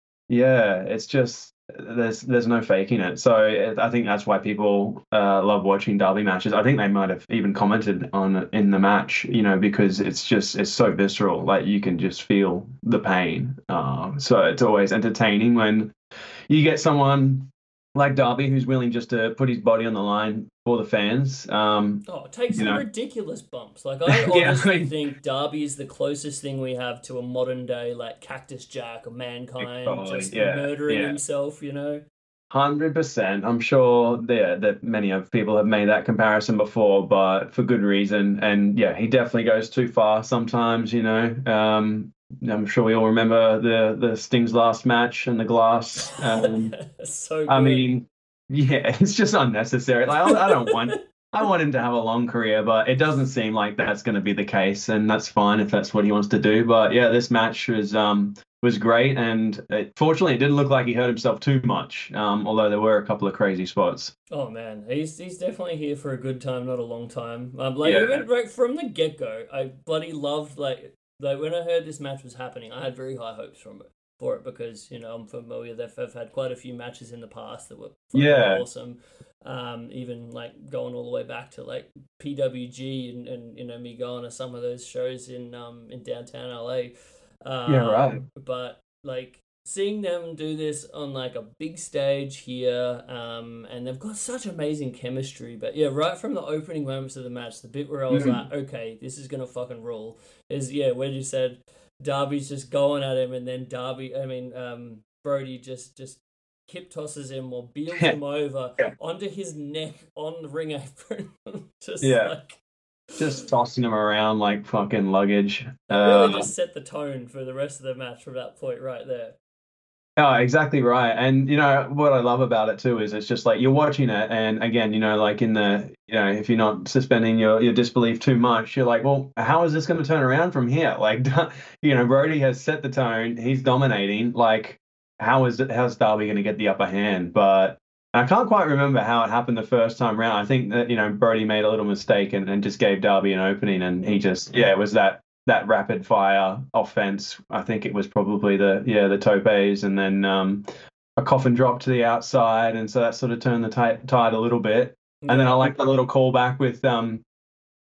Yeah, it's just there's there's no faking it. So it, I think that's why people uh, love watching Derby matches. I think they might have even commented on it in the match, you know, because it's just it's so visceral. Like you can just feel the pain. Um, so it's always entertaining when you get someone like Darby who's willing just to put his body on the line for the fans. Um, Oh, it takes you some know. ridiculous bumps. Like I Yeah, honestly I mean- think Darby is the closest thing we have to a modern day like Cactus Jack or Mankind Totally, just yeah, murdering yeah. himself. You know. Hundred percent. I'm sure there that many of people have made that comparison before, but for good reason. And yeah, he definitely goes too far sometimes. You know, um, I'm sure we all remember the the Sting's last match and the glass. Um, so good. I mean, yeah, it's just unnecessary. Like I, I don't want. I want him to have a long career, but it doesn't seem like that's going to be the case, and that's fine if that's what he wants to do. But yeah, this match was um was great, and it, fortunately, it didn't look like he hurt himself too much. Um, although there were a couple of crazy spots. Oh man, he's he's definitely here for a good time, not a long time. Um, like Yeah. even right from the get go, I bloody loved like like when I heard this match was happening, I had very high hopes from it for it because you know I'm familiar. They've, they've had quite a few matches in the past that were fucking Yeah. awesome. Um, even like going all the way back to like P W G and, and you know me going to some of those shows in um in downtown L A. Um, Yeah, right. But like seeing them do this on like a big stage here, um, and they've got such amazing chemistry. But yeah, right from the opening moments of the match, the bit where I was Mhm. like, okay, this is gonna fucking rule, is yeah, when you said Darby's just going at him, and then Darby, I mean, um, Brody just just hip tosses him or beels him over Yeah. onto his neck on the ring apron, just Yeah. like. Just tossing him around like fucking luggage. It really Uh, just set the tone for the rest of the match from that point right there. Oh, exactly right. And you know what I love about it too is it's just like you're watching it, and again, you know, like in the, you know, if you're not suspending your your disbelief too much, you're like, well, how is this going to turn around from here? Like, you know, Brody has set the tone, he's dominating. Like, how is it? How's Darby going to get the upper hand? But I can't quite remember how it happened the first time round. I think that you know Brody made a little mistake and, and just gave Darby an opening, and he just yeah, it was that. that rapid fire offense. I think it was probably the yeah the topes, and then um, a coffin drop to the outside, and so that sort of turned the t- tide a little bit. And then I like the little callback with um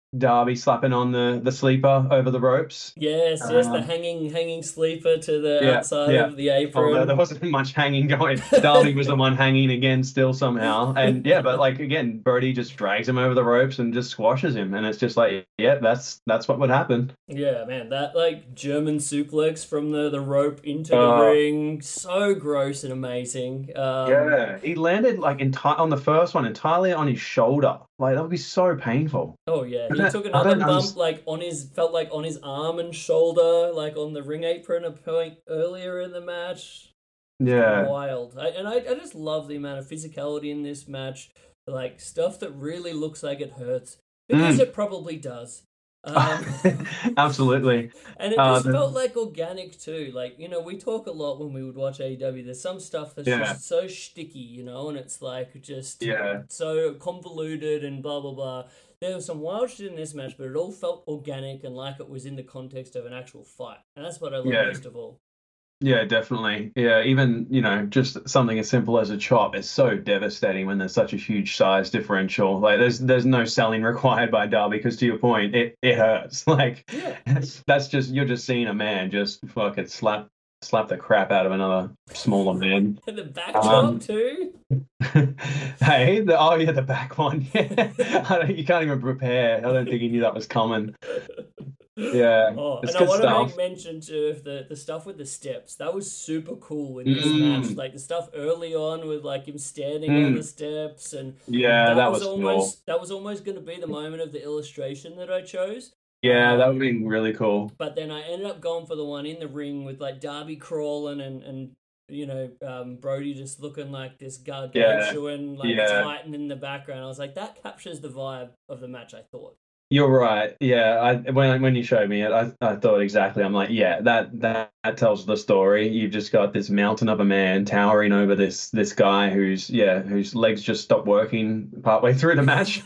Darby slapping on the, the sleeper over the ropes. Yes, yes, the Um, hanging hanging sleeper to the yeah, outside yeah. of the Oh, apron. there, there wasn't much hanging going. Darby was the one hanging again still somehow. And yeah, but like again, Brody just drags him over the ropes and just squashes him. And it's just like, yeah, that's that's what would happen. Yeah, man, that like German suplex from the, the rope into the Uh, ring, so gross and amazing. Um, Yeah, he landed like enti- on the first one entirely on his shoulder. Like that would be so painful. Oh yeah, I he don't- took I another don't bump underst- like on his felt like on his arm and shoulder, like on the ring apron a point earlier in the match. Yeah, Wild. I, and I, I just love the amount of physicality in this match, like stuff that really looks like it hurts because Mm. it probably does. Um, absolutely. And it Uh, just the- felt like organic too. Like, you know, we talk a lot when we would watch A E W. There's some stuff that's Yeah. just so sticky, you know, and it's like just Yeah. so convoluted and blah, blah, blah. There was some wild shit in this match, but it all felt organic and like it was in the context of an actual fight. And that's what I love Yeah. most of all. Yeah, definitely. Yeah, even, you know, just something as simple as a chop is so devastating when there's such a huge size differential. Like there's there's no selling required by Darby because to your point, it, it hurts. Like that's, that's just you're just seeing a man just fucking slap slap the crap out of another smaller man. And the back Um, chop too. Hey, the oh yeah, the back one. Yeah. I don't, you can't even prepare. I don't think he knew that was coming. Yeah, Oh, it's and I good want to stuff. make mention too of the, the stuff with the steps. That was super cool in this Mm. match. Like the stuff early on with like him standing on Mm. the steps, and Yeah, that was almost that was almost going to be the moment of the illustration that I chose. Yeah, that would be really cool. But then I ended up going for the one in the ring with like Darby crawling and and you know um, Brody just looking like this gargantuan like yeah. titan in the background. I was like, that captures the vibe of the match, I thought. You're right. Yeah, I, when when you showed me it, I, I thought exactly. I'm like, yeah, that, that that tells the story. You've just got this mountain of a man towering over this this guy who's yeah, whose legs just stopped working partway through the match.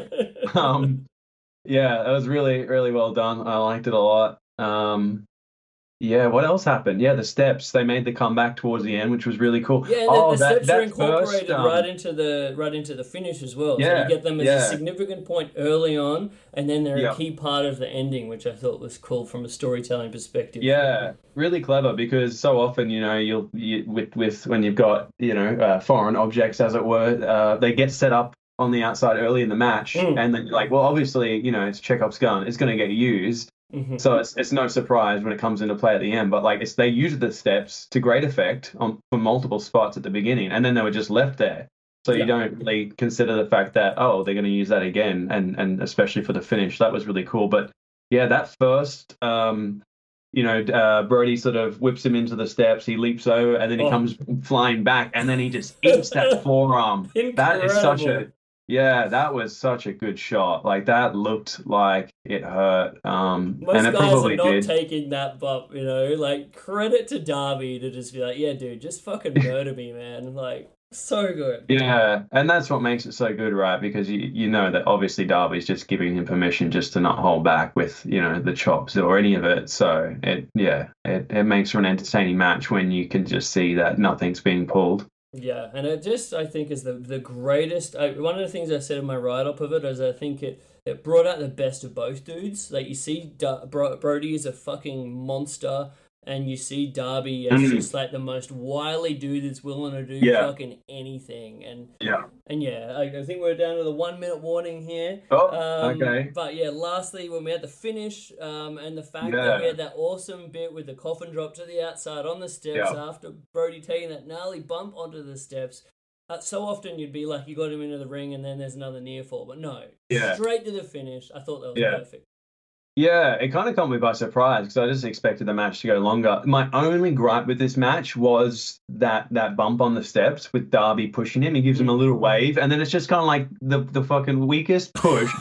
um, yeah, it was really really well done. I liked it a lot. Um, yeah, what else happened? Yeah, the steps. They made the comeback towards the end, which was really cool. Yeah, and oh, the, the that, steps are that incorporated first, um, right into the right into the finish as well. So Yeah, you get them as yeah. a significant point early on, and then they're Yeah. a key part of the ending, which I thought was cool from a storytelling perspective. Yeah, really clever because so often, you know, you'll you, with with when you've got you know uh, foreign objects, as it were, uh, they get set up on the outside early in the match, Mm. and then you're like, well, obviously, you know, it's Chekhov's gun, it's going to get used, Mhm. so it's it's no surprise when it comes into play at the end. But like, it's they use the steps to great effect on for multiple spots at the beginning, and then they were just left there. So Yeah. you don't really consider the fact that oh, they're going to use that again, and and especially for the finish, that was really cool. But yeah, that first. Um, you know, uh, Brody sort of whips him into the steps. He leaps over, and then he Oh. comes flying back, and then he just eats that forearm. That is such a Incredible. yeah. That was such a good shot. Like that looked like it hurt, um, Most and it guys probably are not did. taking that bump, you know. Like credit to Darby to just be like, yeah, dude, just fucking murder me, man. Like so good. Yeah, and that's what makes it so good, right? Because you you know that obviously Darby's just giving him permission just to not hold back with you know the chops or any of it. So it yeah, it it makes for an entertaining match when you can just see that nothing's being pulled. Yeah, and it just I think is the the greatest. I, one of the things I said in my write up of it is I think it it brought out the best of both dudes. Like you see, Da- Bro- Brody is a fucking monster, and you see Darby as Mm. just like the most wily dude that's willing to do Yeah. fucking anything. And Yeah. and yeah, I, I think we're down to the one minute warning here. Oh, Um, okay. But yeah, lastly, when we had the finish, um, and the fact Yeah. that we had that awesome bit with the coffin drop to the outside on the steps Yeah. after Brody taking that gnarly bump onto the steps. Uh, so often you'd be like, you got him into the ring and then there's another near fall, but no, Yeah. straight to the finish. I thought that was Yeah. perfect. Yeah, it kind of caught me by surprise because I just expected the match to go longer. My only gripe with this match was that that bump on the steps with Darby pushing him. He gives him a little wave, and then it's just kind of like the the fucking weakest push,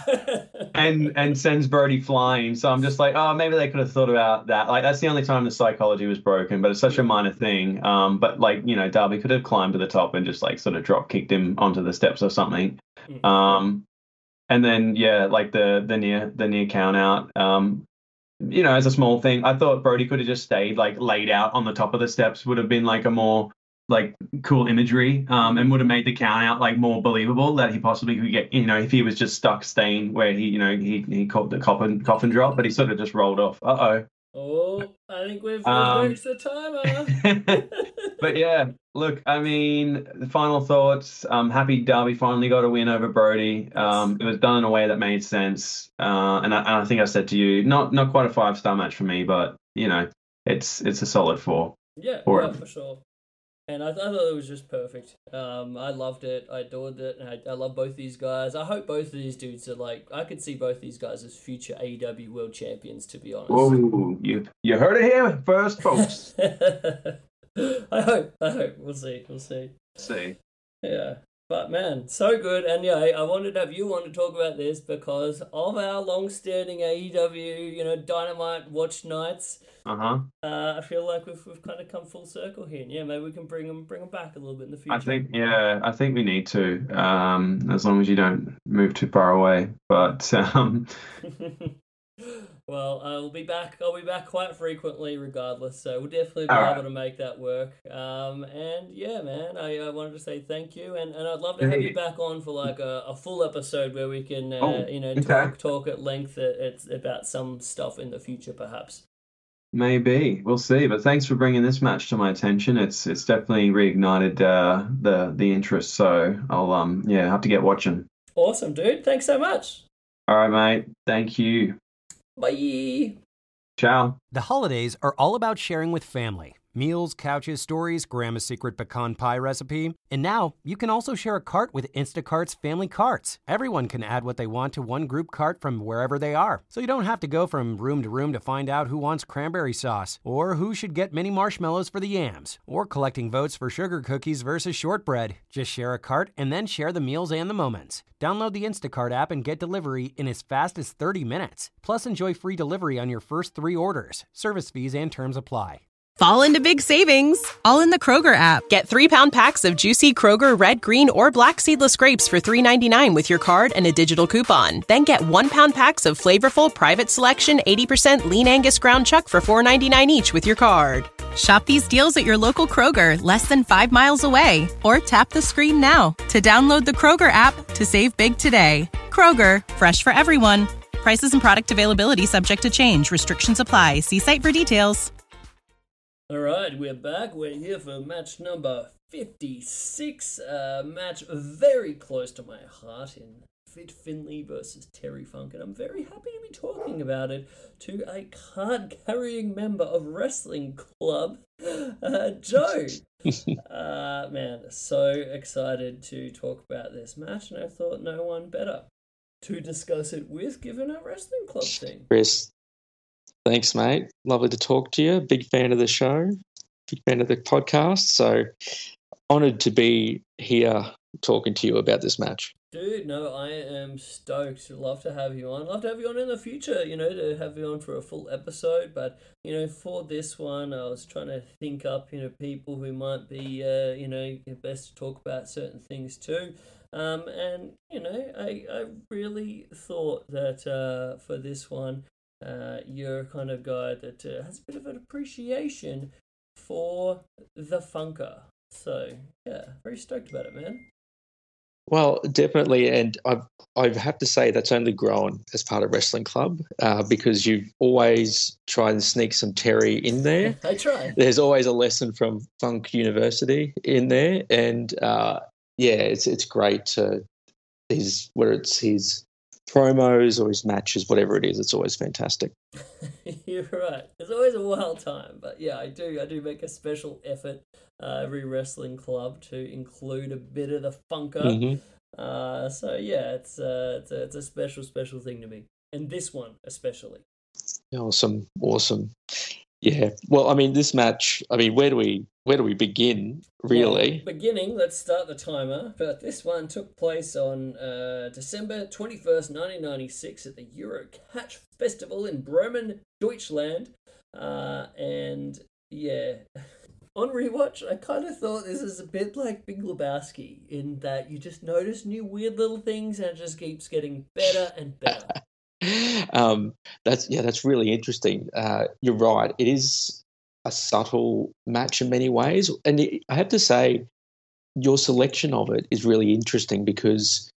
and and sends Brody flying. So I'm just like, oh, maybe they could have thought about that. Like that's the only time the psychology was broken, but it's such a minor thing. Um, but like you know, Darby could have climbed to the top and just like sort of drop kicked him onto the steps or something. Mm. Um. And then yeah, like the the near the near count out. Um, you know, as a small thing, I thought Brody could have just stayed like laid out on the top of the steps. Would have been like a more like cool imagery, um, and would have made the count out like more believable that he possibly could get, you know, if he was just stuck staying where he, you know, he he caught the coffin coffin drop, but he sort of just rolled off. Uh oh. Oh, I think we've, we've Um, reached the timer. But yeah, look, I mean, the final thoughts. I'm happy Darby finally got a win over Brody. Um, it was done in a way that made sense, uh, and I, and I think I said to you, not not quite a five star match for me, but you know, it's it's a solid four. Yeah, for yeah, him. for sure. And I, th- I thought it was just perfect. Um, I loved it. I adored it. And I, I love both these guys. I hope both of these dudes are like. I could see both these guys as future A E W World Champions. To be honest. Whoa, you you heard it here first, folks. I hope. I hope. We'll see. We'll see. See. Yeah. But man, so good. And yeah, I wanted to have you on to talk about this because of our long-standing A E W, you know, Dynamite watch nights. Uh-huh. Uh, I feel like we've we've kind of come full circle here. And yeah, maybe we can bring them bring them back a little bit in the future. I think, yeah, I think we need to, um, as long as you don't move too far away. But um, well, I'll be back. I'll be back quite frequently, regardless. So we'll definitely be All able right. to make that work. Um, and yeah, man, I, I wanted to say thank you, and, and I'd love to have Hey. you back on for like a, a full episode where we can, uh, Oh, you know, okay. talk talk at length. At, it's about some stuff in the future, perhaps. maybe we'll see. But thanks for bringing this match to my attention. It's it's definitely reignited uh, the the interest. So I'll um yeah have to get watching. Awesome, dude. Thanks so much. All right, mate. Thank you. Bye. Ciao. The holidays are all about sharing with family. Meals, couches, stories, Grandma's secret pecan pie recipe. And now you can also share a cart with Instacart's Family Carts. Everyone can add what they want to one group cart from wherever they are. So you don't have to go from room to room to find out who wants cranberry sauce, or who should get mini marshmallows for the yams, or collecting votes for sugar cookies versus shortbread. Just share a cart and then share the meals and the moments. Download the Instacart app and get delivery in as fast as thirty minutes. Plus, enjoy free delivery on your first three orders. Service fees and terms apply. Fall into big savings, all in the Kroger app. Get three-pound packs of juicy Kroger red, green, or black seedless grapes for three ninety-nine with your card and a digital coupon. Then get one-pound packs of flavorful Private Selection eighty percent lean Angus ground chuck for four ninety-nine each with your card. Shop these deals at your local Kroger, less than five miles away. Or tap the screen now to download the Kroger app to save big today. Kroger, fresh for everyone. Prices and product availability subject to change. Restrictions apply. See site for details. All right, we're back. We're here for match number fifty-six. A match very close to my heart in Fit Finlay versus Terry Funk, and I'm very happy to be talking about it to a card-carrying member of Wrestling Club, uh, Joe. uh, man, so excited to talk about this match, and I thought no one better to discuss it with, given our Wrestling Club thing. Chris, thanks, mate. Lovely to talk to you. Big fan of the show, big fan of the podcast. So honoured to be here talking to you about this match. Dude, no, I am stoked. Love to have you on. Love to have you on in the future, you know, to have you on for a full episode. But, you know, for this one, I was trying to think up, you know, people who might be, uh, you know, best to talk about certain things too. Um, and, you know, I, I really thought that uh, for this one, uh, you're a kind of guy that uh, has a bit of an appreciation for the Funker. So, yeah, very stoked about it, man. Well, definitely, and I I have to say that's only grown as part of Wrestling Club uh, because you always try and sneak some Terry in there. I try. There's always a lesson from Funk University in there, and uh, yeah, it's it's great to his whether it's his promos or his matches, whatever it is, it's always fantastic. You're right. It's always a wild time, but yeah, I do. I do make a special effort uh, every Wrestling Club to include a bit of the Funker. Mm-hmm. Uh, so yeah, it's uh, it's a, it's a special, special thing to me, and this one especially. Awesome, awesome. Yeah. Well, I mean, this match. I mean, where do we where do we begin? Really? Well, beginning. Let's start the timer. But this one took place on uh, December twenty first, nineteen ninety six, at the Euro Catch Festival in Bremen, Deutschland. Uh, and yeah, on rewatch, I kind of thought this is a bit like Big Lebowski in that you just notice new weird little things and it just keeps getting better and better. um, that's yeah, that's really interesting. Uh, you're right. It is a subtle match in many ways. And it, I have to say, your selection of it is really interesting because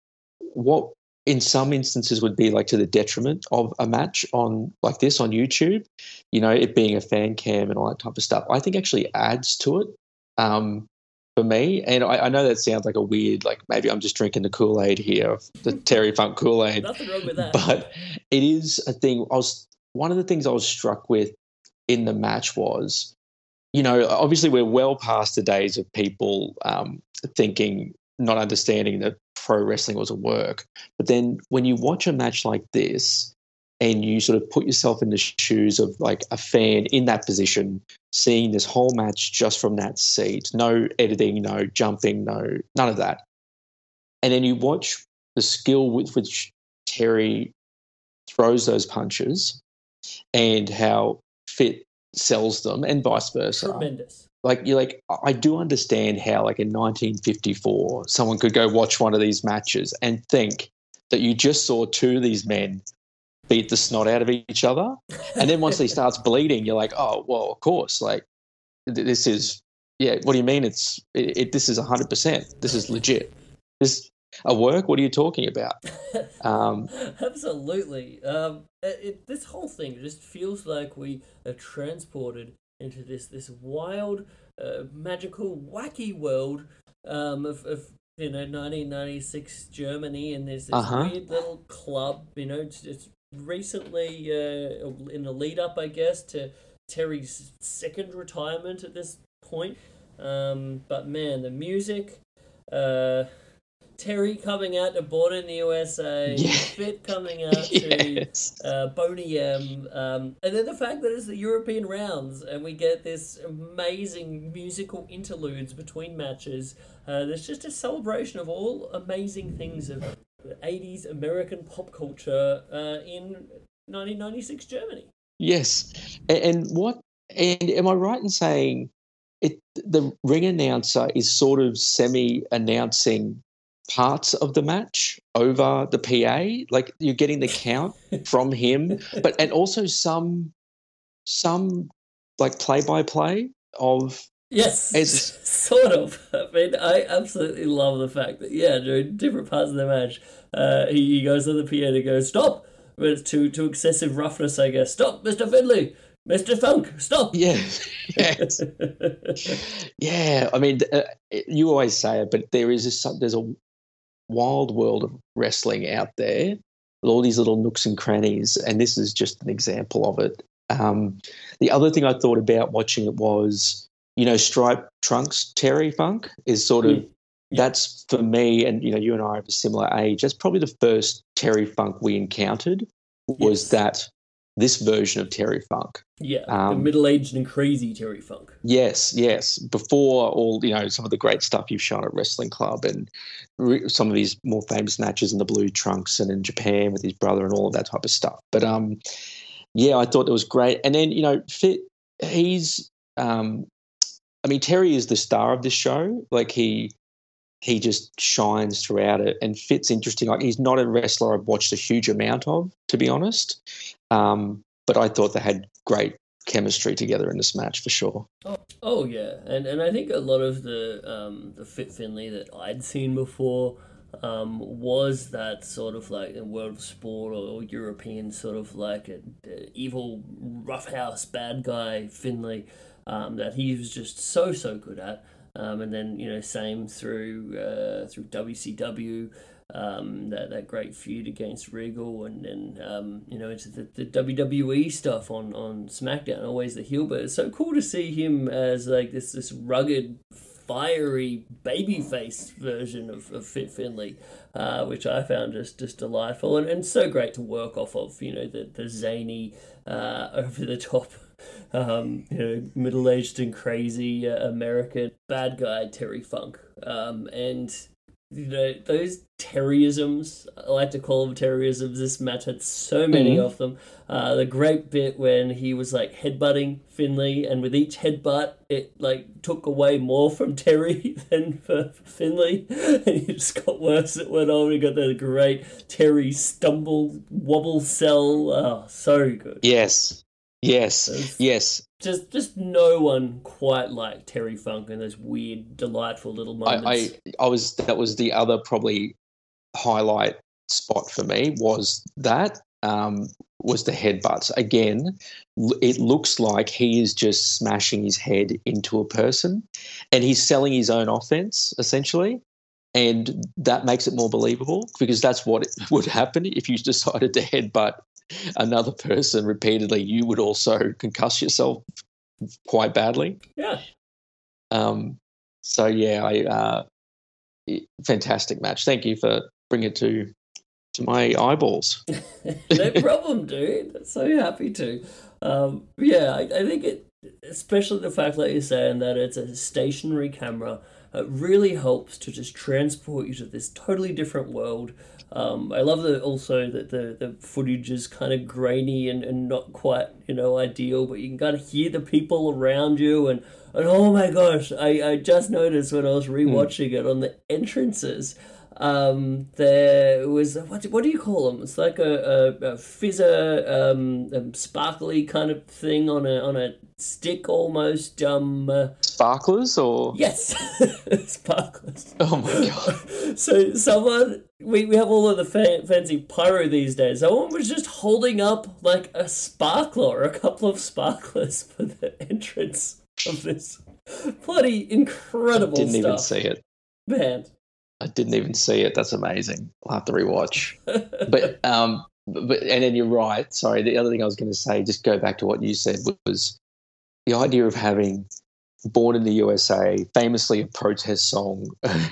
what in some instances would be like to the detriment of a match on like this on YouTube, you know, it being a fan cam and all that type of stuff, I think actually adds to it um, for me. And I, I know that sounds like a weird, like maybe I'm just drinking the Kool-Aid here, the Terry Funk Kool-Aid. Nothing wrong with that. But it is a thing. I was one of the things I was struck with in the match was, you know, obviously we're well past the days of people um, thinking, not understanding that pro wrestling was a work. But then when you watch a match like this and you sort of put yourself in the shoes of like a fan in that position, seeing this whole match just from that seat, no editing, no jumping, no none of that. And then you watch the skill with which Terry throws those punches and how Fit sells them and vice versa. Tremendous. Like you're like, I do understand how like in nineteen fifty-four someone could go watch one of these matches and think that you just saw two of these men beat the snot out of each other. And then once he starts bleeding, you're like, oh, well, of course. Like th- this is, yeah, what do you mean? It's, it, it this is one hundred percent. This is legit. This a work? What are you talking about? Um, Absolutely. Um, it, it, this whole thing just feels like we are transported into this this wild, uh, magical, wacky world um, of, of you know nineteen ninety-six Germany, and there's this Uh-huh. weird little club. You know, it's, it's recently uh, in the lead up, I guess, to Terry's second retirement at this point. Um, but man, the music. Uh, Terry coming out to Born in the U S A, Yeah. Fit coming out to yes. uh, Boney M, um, and then the fact that it's the European rounds and we get this amazing musical interludes between matches. Uh, there's just a celebration of all amazing things of eighties American pop culture uh, in nineteen ninety-six Germany. Yes. And, and what? And am I right in saying it? The ring announcer is sort of semi-announcing parts of the match over the P A, like you're getting the count from him, but and also some some like play by play of Yes, As- sort of. I mean, I absolutely love the fact that, yeah, during different parts of the match, uh, he, he goes to the piano and goes, stop! But it's to, to excessive roughness, I guess. Stop, Mister Finley! Mister Funk, stop! yeah, yes. yeah. I mean, uh, you always say it, but there is a, there's a wild world of wrestling out there with all these little nooks and crannies, and this is just an example of it. Um, the other thing I thought about watching it was, you know, Stripe Trunks Terry Funk is sort of, Mm. that's for me, and, you know, you and I have a similar age, that's probably the first Terry Funk we encountered was Yes. that this version of Terry Funk. Yeah, the Um, middle-aged and crazy Terry Funk. Yes, yes. Before all, you know, some of the great stuff you've shown at Wrestling Club and re- some of these more famous matches in the blue trunks and in Japan with his brother and all of that type of stuff. But um, yeah, I thought it was great. And then, you know, Fit, he's, um, I mean, Terry is the star of this show. Like he, he just shines throughout it. And Fit's interesting. Like he's not a wrestler I've watched a huge amount of, to be honest. Um, but I thought they had great chemistry together in this match for sure. Oh, oh yeah, and and I think a lot of the um, the Fit Finley that I'd seen before um, was that sort of like in World of Sport or, or European sort of like a, a evil roughhouse bad guy Finley um, that he was just so so good at, um, and then you know same through uh, through W C W. Um, that, that great feud against Regal, and then um, you know into the, the W W E stuff on, on SmackDown, always the heel. But it's so cool to see him as like this this rugged, fiery babyface version of, of Fit Finley, uh, which I found just, just delightful and, and so great to work off of. You know the the zany, uh, over the top, um, you know middle aged and crazy uh, American bad guy Terry Funk, um, and. You know, those Terryisms, I like to call them Terryisms, this match had so many Mhm. of them. Uh, the great bit when he was like headbutting Finley, and with each headbutt, it like took away more from Terry than for, for Finley. And it just got worse as it went on. We got the great Terry stumble, wobble, sell. Oh, so good. Yes. Yes, There's yes. Just, just no one quite like Terry Funk in those weird, delightful little moments. I, I, I was that was the other probably highlight spot for me was that um, was the headbutts. Again, l- it looks like he is just smashing his head into a person, and he's selling his own offense essentially, and that makes it more believable because that's what it would happen if you decided to headbutt another person repeatedly. You would also concuss yourself quite badly. Yeah. Um. So yeah, I uh, fantastic match. Thank you for bringing it to to my eyeballs. No problem, dude. So happy to. Um, yeah, I, I think it, especially the fact that you're saying that it's a stationary camera, it really helps to just transport you to this totally different world. Um, I love that also that the, the footage is kind of grainy and, and not quite, you know, ideal, but you can kind of hear the people around you. And, and oh my gosh, I, I just noticed when I was rewatching mm. it on the entrances, um, there was, what, what do you call them? It's like a, a, a fizzer, um, a sparkly kind of thing on a on a stick almost. Um, uh, Sparklers or? Yes, sparklers. Oh my God. So someone, we, we have all of the fa- fancy pyro these days. Someone was just holding up like a sparkler or a couple of sparklers for the entrance of this bloody incredible I didn't stuff. even see it. Man. I didn't even see it. That's amazing. I'll have to rewatch. but um, but and then you're right. Sorry, the other thing I was going to say, just go back to what you said, was the idea of having Born in the U S A, famously a protest song,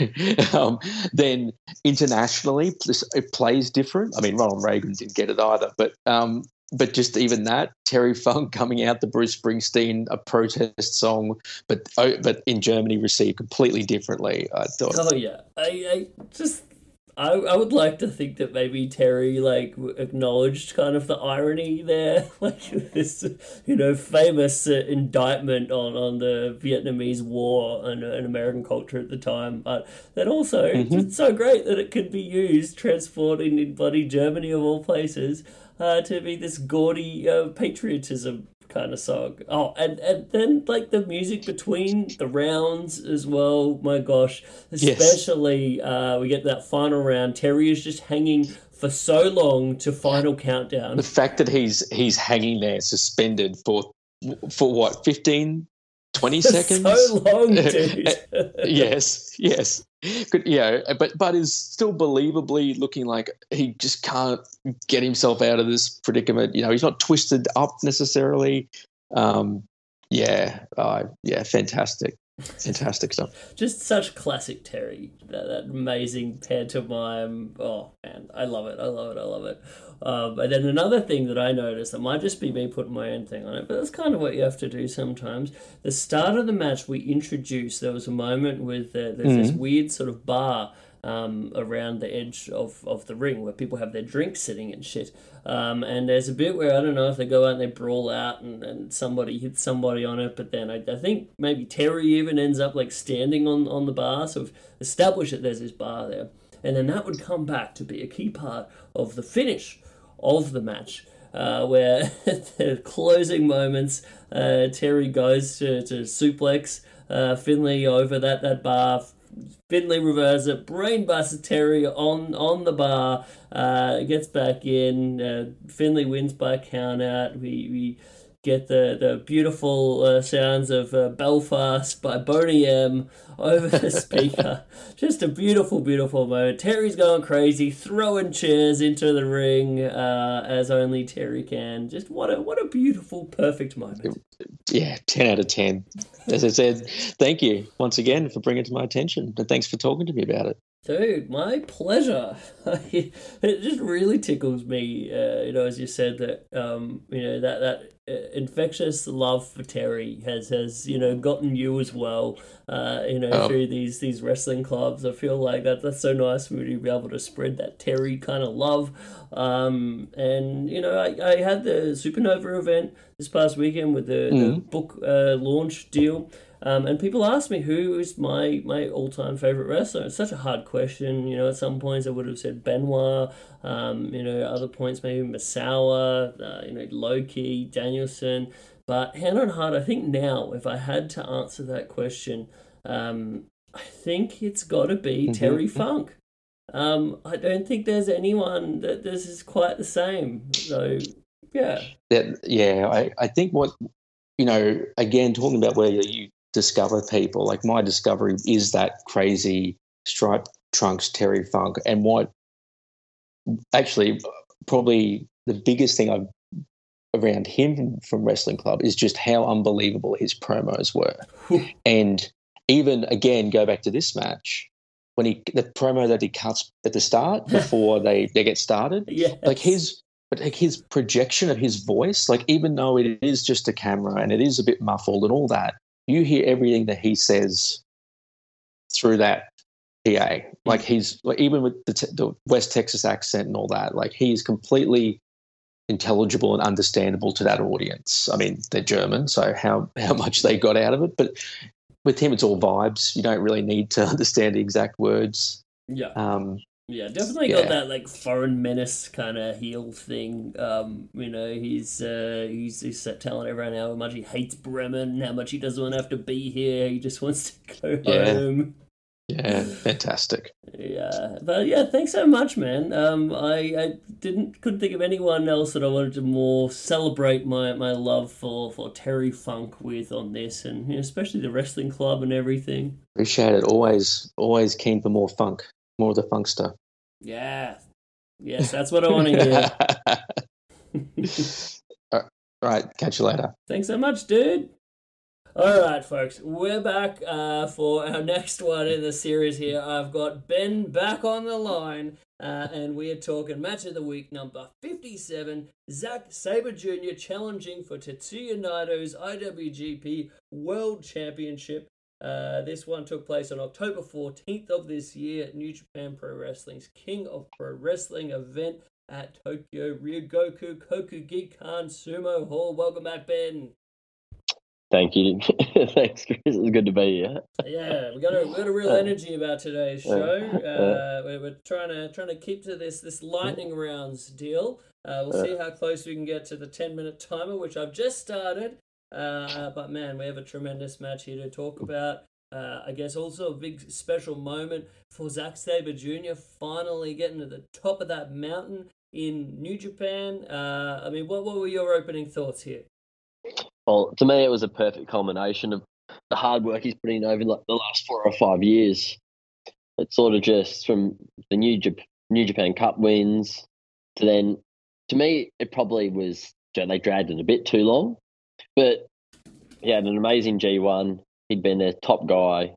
um, then internationally it plays different. I mean, Ronald Reagan didn't get it either, but um, but just even that, Terry Funk coming out the Bruce Springsteen, a protest song, but oh, but in Germany received completely differently. I thought. Oh yeah, I, I just I I would like to think that maybe Terry like acknowledged kind of the irony there, like this, you know, famous uh, indictment on, on the Vietnamese War and, and American culture at the time, but then also mm-hmm. it's so great that it could be used transporting in bloody Germany of all places. Uh, to be this gaudy uh, patriotism kind of song. Oh, and, and then like the music between the rounds as well. My gosh, especially yes. uh, we get that final round. Terry is just hanging for so long to final countdown. The fact that he's he's hanging there suspended for for what fifteen, twenty seconds? So long, dude. yes, yes. Good, yeah, but but is still believably looking like he just can't get himself out of this predicament. You know, he's not twisted up necessarily. Um, yeah, uh, yeah, fantastic, fantastic stuff. Just such classic Terry. That, that amazing pantomime. Oh man, I love it. I love it. I love it. Um, and then another thing that I noticed, that might just be me putting my own thing on it, but that's kind of what you have to do sometimes. The start of the match, we introduced, there was a moment with uh, there's mm-hmm. this weird sort of bar um, around the edge of, of the ring where people have their drinks sitting and shit. Um, and there's a bit where, I don't know if they go out and they brawl out and, and somebody hits somebody on it, but then I, I think maybe Terry even ends up like standing on, on the bar, so we've established that there's this bar there. And then that would come back to be a key part of the finish of the match, uh, where the closing moments, uh, Terry goes to, to suplex uh, Finlay over that, that bar. Finlay reverses it, brainbusts Terry on, on the bar, uh, gets back in. Uh, Finlay wins by count out. We, we get the, the beautiful uh, sounds of uh, Belfast by Boney M over the speaker. Just a beautiful, beautiful moment. Terry's going crazy, throwing chairs into the ring uh, as only Terry can. Just what a what a beautiful, perfect moment. Yeah, ten out of ten. As I said, thank you once again for bringing it to my attention, and thanks for talking to me about it. Dude, my pleasure. It just really tickles me, uh, you know, as you said, that, um, you know, that, that uh, infectious love for Terry has, has, you know, gotten you as well, uh, you know, oh. through these, these wrestling clubs. I feel like that that's so nice for me to be able to spread that Terry kind of love. Um, and, you know, I, I had the Supernova event this past weekend with the, mm. the book uh, launch deal. Um, and people ask me who is my, my all-time favorite wrestler. It's such a hard question. You know, at some points I would have said Benoit. Um, you know, other points maybe Misawa, uh, you know, Loki, Danielson. But hand on heart, I think now, if I had to answer that question, um, I think it's got to be mm-hmm. Terry Funk. Um, I don't think there's anyone that this is quite the same. So, yeah. That, yeah, I, I think what, you know, again, talking about where you discover people, like my discovery is that crazy striped trunks Terry Funk. And what actually probably the biggest thing I've around him from Wrestling Club is just how unbelievable his promos were. And even, again, go back to this match, when he the promo that he cuts at the start before they, they get started, yes. like his but like his projection of his voice, like even though it is just a camera and it is a bit muffled and all that, you hear everything that he says through that P A. Like he's like, even with the, te- the West Texas accent and all that, like he's completely intelligible and understandable to that audience. I mean, they're German, so how how much they got out of it, but with him, it's all vibes. You don't really need to understand the exact words. Yeah. Um, yeah, definitely yeah. got that like foreign menace kind of heel thing. Um, you know, he's uh, he's he's telling everyone how much he hates Bremen, how much he doesn't want to have to be here. He just wants to go yeah. home. Yeah, fantastic. Yeah, but yeah, thanks so much, man. Um, I, I didn't couldn't think of anyone else that I wanted to more celebrate my, my love for, for Terry Funk with on this, and you know, especially the Wrestling Club and everything. Appreciate it. Always, always keen for more funk, more of the funkster. Yeah, yes, that's what I want to hear. All right, catch you later. Thanks so much, dude. All right, folks, we're back uh, for our next one in the series here. I've got Ben back on the line, uh, and we are talking match of the week number fifty-seven, Zack Sabre Junior challenging for Tetsuya Naito's I W G P World Championship. Uh, this one took place on October fourteenth of this year at New Japan Pro Wrestling's King of Pro Wrestling event at Tokyo Ryogoku Kokugikan Sumo Hall. Welcome back, Ben. Thank you. Thanks, Chris. It's good to be here. Yeah, we got a we got a real energy about today's show. Uh, we're, we're trying to trying to keep to this this lightning rounds deal. Uh, we'll see how close we can get to the ten minute timer, which I've just started. Uh, but man, we have a tremendous match here to talk about. Uh, I guess also a big special moment for Zack Sabre Junior finally getting to the top of that mountain in New Japan. Uh, I mean, what what were your opening thoughts here? Well, to me, it was a perfect culmination of the hard work he's put in over like the last four or five years. It's sort of just from the New, Jap- New Japan Cup wins to then, to me, it probably was, you know, they dragged it a bit too long. But he had an amazing G one. He'd been their top guy,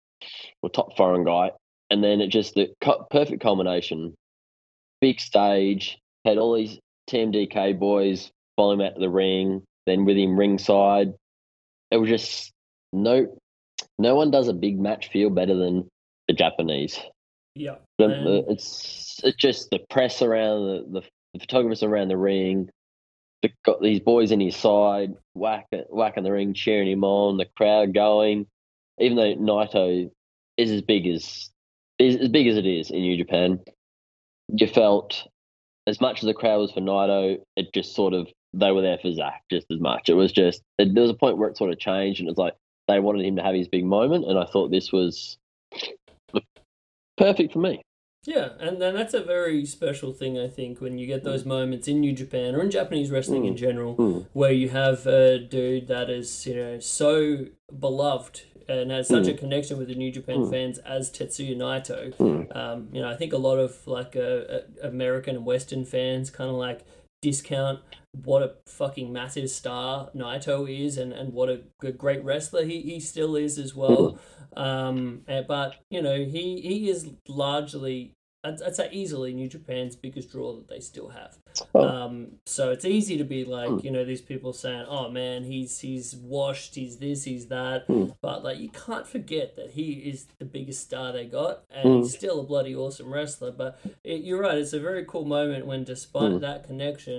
or top foreign guy. And then it just, the perfect culmination. Big stage, had all these T M D K boys follow him out to the ring. Then with him ringside, it was just no, no one does a big match feel better than the Japanese. Yeah, the, the, it's it's just the press around the, the, the photographers around the ring. They've got these boys in his side, whack whacking the ring, cheering him on. The crowd going, even though Naito is as big as is as big as it is in New Japan. You felt as much as the crowd was for Naito, it just sort of. They were there for Zack just as much. It was just, it, there was a point where it sort of changed and it was like they wanted him to have his big moment, and I thought this was perfect for me. Yeah, and then that's a very special thing, I think, when you get those moments in New Japan or in Japanese wrestling mm. in general, mm. where you have a dude that is, you know, so beloved and has such mm. a connection with the New Japan mm. fans as Tetsuya Naito. Mm. Um, you know, I think a lot of like uh, uh, American and Western fans kind of like discount what a fucking massive star Naito is and, and what a good, great wrestler he, he still is as well. Um, but, you know, he, he is largely, I'd, I'd say easily New Japan's biggest draw that they still have. Um, so it's easy to be like, you know, these people saying, oh man, he's he's washed, he's this, he's that. But like, you can't forget that he is the biggest star they got, and he's still a bloody awesome wrestler. But it, you're right, it's a very cool moment when, despite that connection,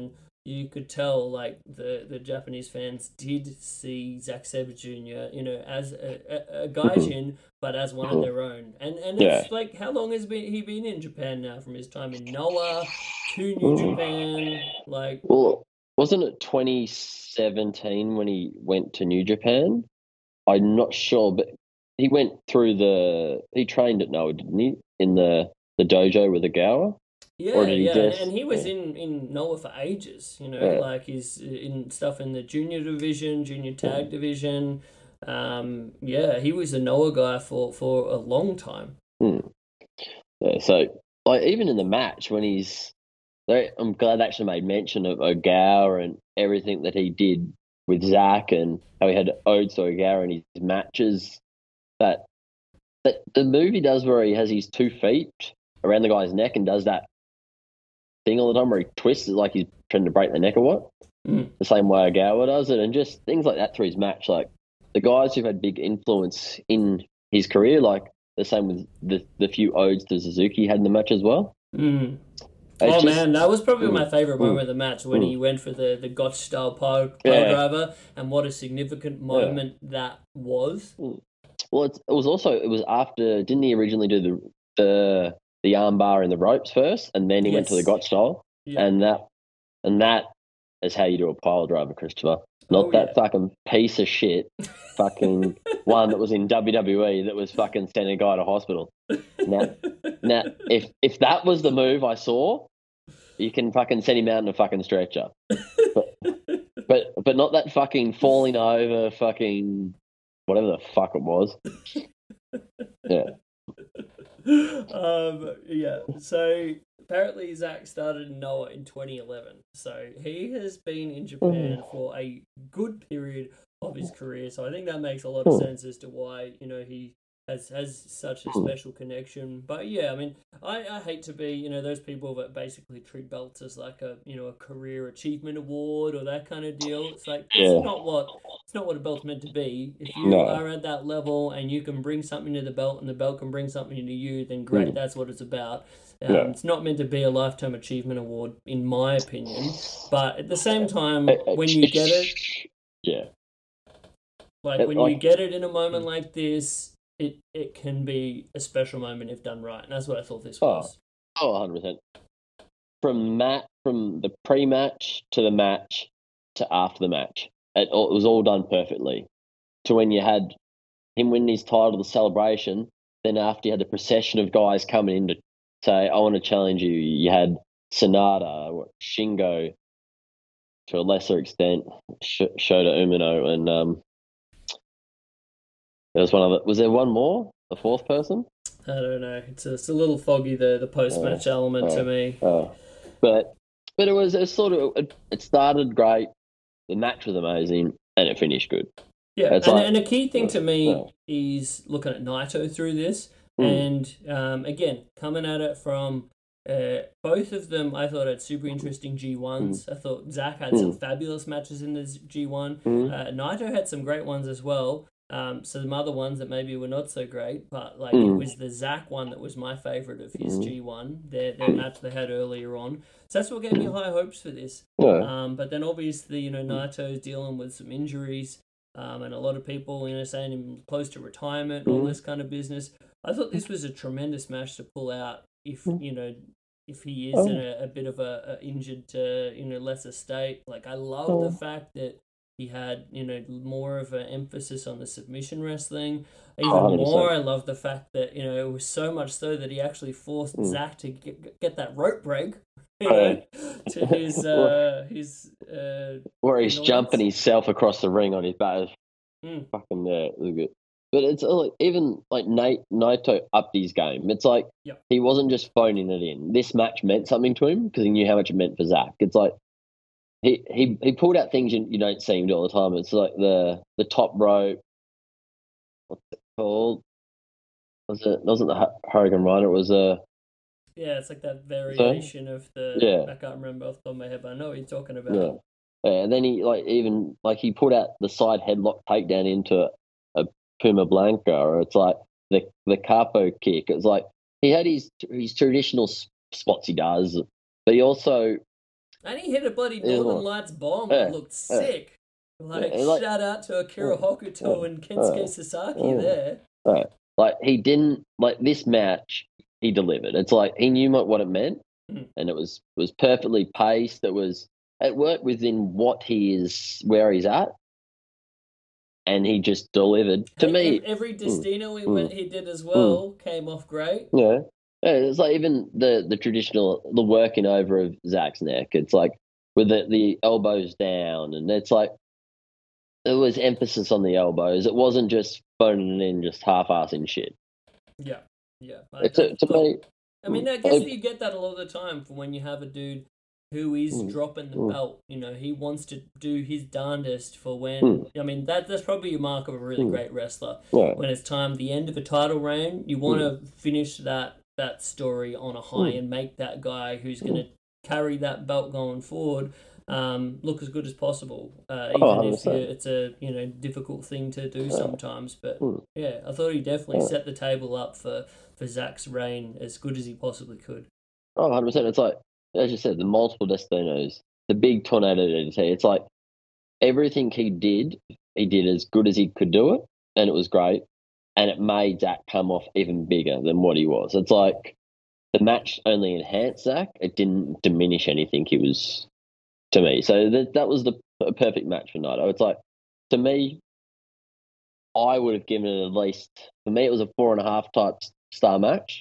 you could tell like the, the Japanese fans did see Zack Sabre Junior, you know, as a, a, a gaijin, but as one of their own. And and Yeah. it's like, how long has been he been in Japan now? From his time in Noah to New Japan, like. Well, wasn't it twenty seventeen when he went to New Japan? I'm not sure, but he went through the. He trained at Noah, didn't he? In the, the dojo with Ogawa? Yeah, Or did he yeah, just- and he was yeah. in, in Noah for ages, you know, Yeah. like he's in stuff in the junior division, junior tag division. Um, yeah, he was a Noah guy for, for a long time. Hmm. Yeah, so, like, even in the match when he's, they, I'm glad they actually made mention of Ogawa and everything that he did with Zach and how he had odes to Ogawa in his matches. That that the movie does where he has his two feet around the guy's neck and does that thing all the time where he twists it like he's trying to break the neck or what. Mm. The same way Ogawa does it, and just things like that through his match. Like the guys who've had big influence in his career, like the same with the the few odes to Suzuki had in the match as well. Mm. It's Oh just- man, that was probably Mm. my favorite moment Mm. of the match when Mm. he went for the, the Gotch style pile, pile Yeah. driver, and what a significant moment that was. Well, it's, it was also it was after didn't he originally do the the the arm bar and the ropes first, and then he went to the Yes. Gotch style, Yeah. and that and that is how you do a pile driver, Christopher. Not Oh, that yeah. fucking piece of shit, fucking one that was in W W E that was fucking sending a guy to hospital. Now, now, if if that was the move I saw, you can fucking send him out in a fucking stretcher. But but but not that fucking falling over, fucking whatever the fuck it was. Yeah. um, yeah. So apparently Zach started in Noah in twenty eleven. So he has been in Japan for a good period of his career. So I think that makes a lot of sense as to why, you know, he has has such a special connection. But yeah, I mean, I, I hate to be, you know, those people that basically treat belts as like a, you know, a career achievement award or that kind of deal. It's like, it's Yeah. not what it's not what a belt's meant to be. If you No. are at that level and you can bring something to the belt and the belt can bring something to you, then great, Mm. that's what it's about. Um, Yeah. It's not meant to be a lifetime achievement award, in my opinion. But at the same time, Uh, uh, when you get it, Yeah. like It- when you like- get it in a moment like this, it it can be a special moment if done right, and that's what I thought this Oh. was. Oh, one hundred percent. From mat, from the pre-match to the match to after the match, it, all- it was all done perfectly. To when you had him win his title, the celebration, then after you had the procession of guys coming in to say, "I want to challenge you," you had Sonata, what, Shingo, to a lesser extent, Sh- Shota Umino, and um, there was one other. Was there one more? A fourth person? I don't know. It's a, it's a little foggy the the post match element to oh. me. Oh, but but it was, it was sort of it, it started great. The match was amazing, and it finished good. Yeah, and, It's like- and a key thing to me Yeah. is looking at Naito through this, Mm. and um, again coming at it from uh, both of them. I thought had super interesting G ones. Mm. I thought Zach had some fabulous matches in this G one. Mm. Uh, Naito had some great ones as well. Um, some other ones that maybe were not so great, but like it Mm. was the Zach one that was my favorite of his Mm. G one. Their their match they had earlier on. So that's what gave me high hopes for this. Yeah. Um, but then obviously, you know, Naito's dealing with some injuries, um, and a lot of people, you know, saying him close to retirement and all this kind of business. I thought this was a tremendous match to pull out if, you know, if he is in a, a bit of a, a injured, uh, you know, lesser state. Like, I love the fact that he had, you know, more of an emphasis on the submission wrestling. Even one hundred percent. more, I love the fact that, you know, it was so much so that he actually forced Zach to get, get that rope break, you know, to his, uh, his, uh, Where he's annoyance. jumping himself across the ring on his back. Mm. Fucking yeah, it was good. But it's uh, like even like Nate Naito upped his game. It's like Yep. he wasn't just phoning it in. This match meant something to him because he knew how much it meant for Zach. It's like he he, he pulled out things you, you don't see him do all the time. It's like the the top rope. What's it called? Was it wasn't the Hu- Hurricane Runner? It was a Yeah, it's like that variation of the. Yeah. I can't remember off the top of my head, but I know what you're talking about. yeah. Yeah, and then he like even like he pulled out the side headlock takedown into a Puma Blanca, or it's like the the capo kick. It's like he had his his traditional s- spots he does, but he also And he hit a bloody Yeah. Northern Lights bomb. Yeah. It looked sick. Like, Yeah, like- shout out to Akira Hokuto and Kensuke Sasaki yeah. there. Right. Like he didn't like this match. He delivered. It's like he knew what what it meant, Mm. and it was was perfectly paced. It was it worked within what he is where he's at, and he just delivered. To Hey, me, ev- every Destino he mm, went, he did as well came off great. yeah, yeah, it's like even the the traditional the working over of Zach's neck. It's like with the the elbows down, and it's like there was emphasis on the elbows. It wasn't just phoning it in, just half-assing shit. Yeah, yeah. I, It's a, to look, me, I mean, I guess you get that a lot of the time for when you have a dude who is Mm. dropping the Mm. belt. You know, he wants to do his darndest for when. Mm. I mean, that that's probably a mark of a really Mm. great wrestler. yeah, When it's time, the end of a title reign, you want to finish that that story on a high Mm. and make that guy who's going to carry that belt going forward um, look as good as possible. Uh, even Oh, if you, one hundred percent. it's a you know difficult thing to do sometimes, but Mm. yeah, I thought he definitely Yeah. set the table up for for Zach's reign as good as he possibly could. oh, one hundred percent. It's like, as you said, the multiple Destinos, the big tornado D D T. It's like everything he did, he did as good as he could do it, and it was great. And it made Zach come off even bigger than what he was. It's like the match only enhanced Zach. It didn't diminish anything he was to me. So that that was the p- perfect match for Naito. It's like, to me, I would have given it at least, for me, it was a four and a half type star match.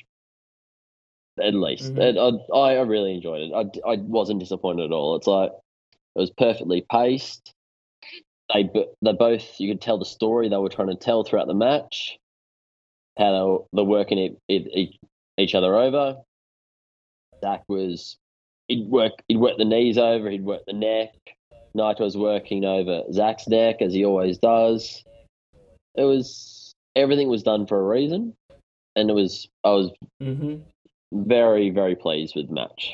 At least. Mhm. And I, I really enjoyed it. I, I wasn't disappointed at all. It's like, it was perfectly paced. They, bo- they both, you could tell the story they were trying to tell throughout the match, how they were, they're working e- e- each, each other over. Zach was, he'd work, he'd work the knees over, he'd work the neck. Naito was working over Zach's neck, as he always does. It was, everything was done for a reason. And it was, I was Mm-hmm. very, very pleased with the match.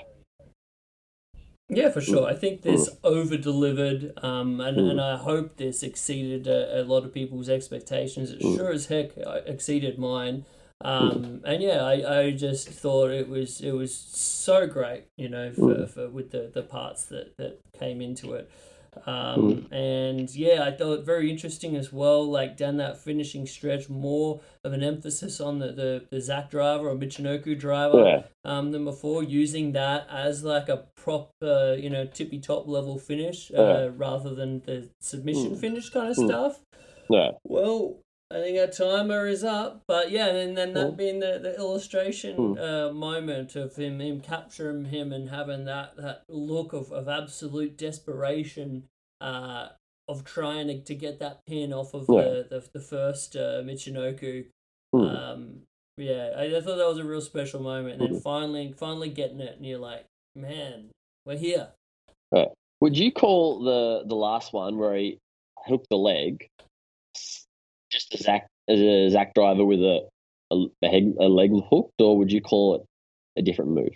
Yeah, for sure. I think this over delivered, um, and, Mm. and I hope this exceeded a, a lot of people's expectations. It Mm. sure as heck uh, exceeded mine. Um, and yeah, I, I just thought it was it was so great, you know, for, Mm. for with the, the parts that, that came into it. Um, and yeah, I thought it very interesting as well, like down that finishing stretch, more of an emphasis on the, the, the Zack driver or Michinoku driver Yeah. um, than before, using that as like a proper, you know, tippy top level finish uh, Yeah. rather than the submission Mm. finish kind of Mm. stuff. Yeah. Well, I think our timer is up, but yeah, and then that Mm. being the, the illustration Mm. uh, moment of him, him capturing him and having that, that look of, of absolute desperation uh, of trying to, to get that pin off of Yeah. the, the the first uh, Michinoku. Mm. Um, yeah, I, I thought that was a real special moment, and then Mhm. finally, finally getting it, and you're like, man, we're here. Would you call the the last one where he hooked the leg just a Zach as a Zach driver with a a, a, head, a leg hooked, or would you call it a different move?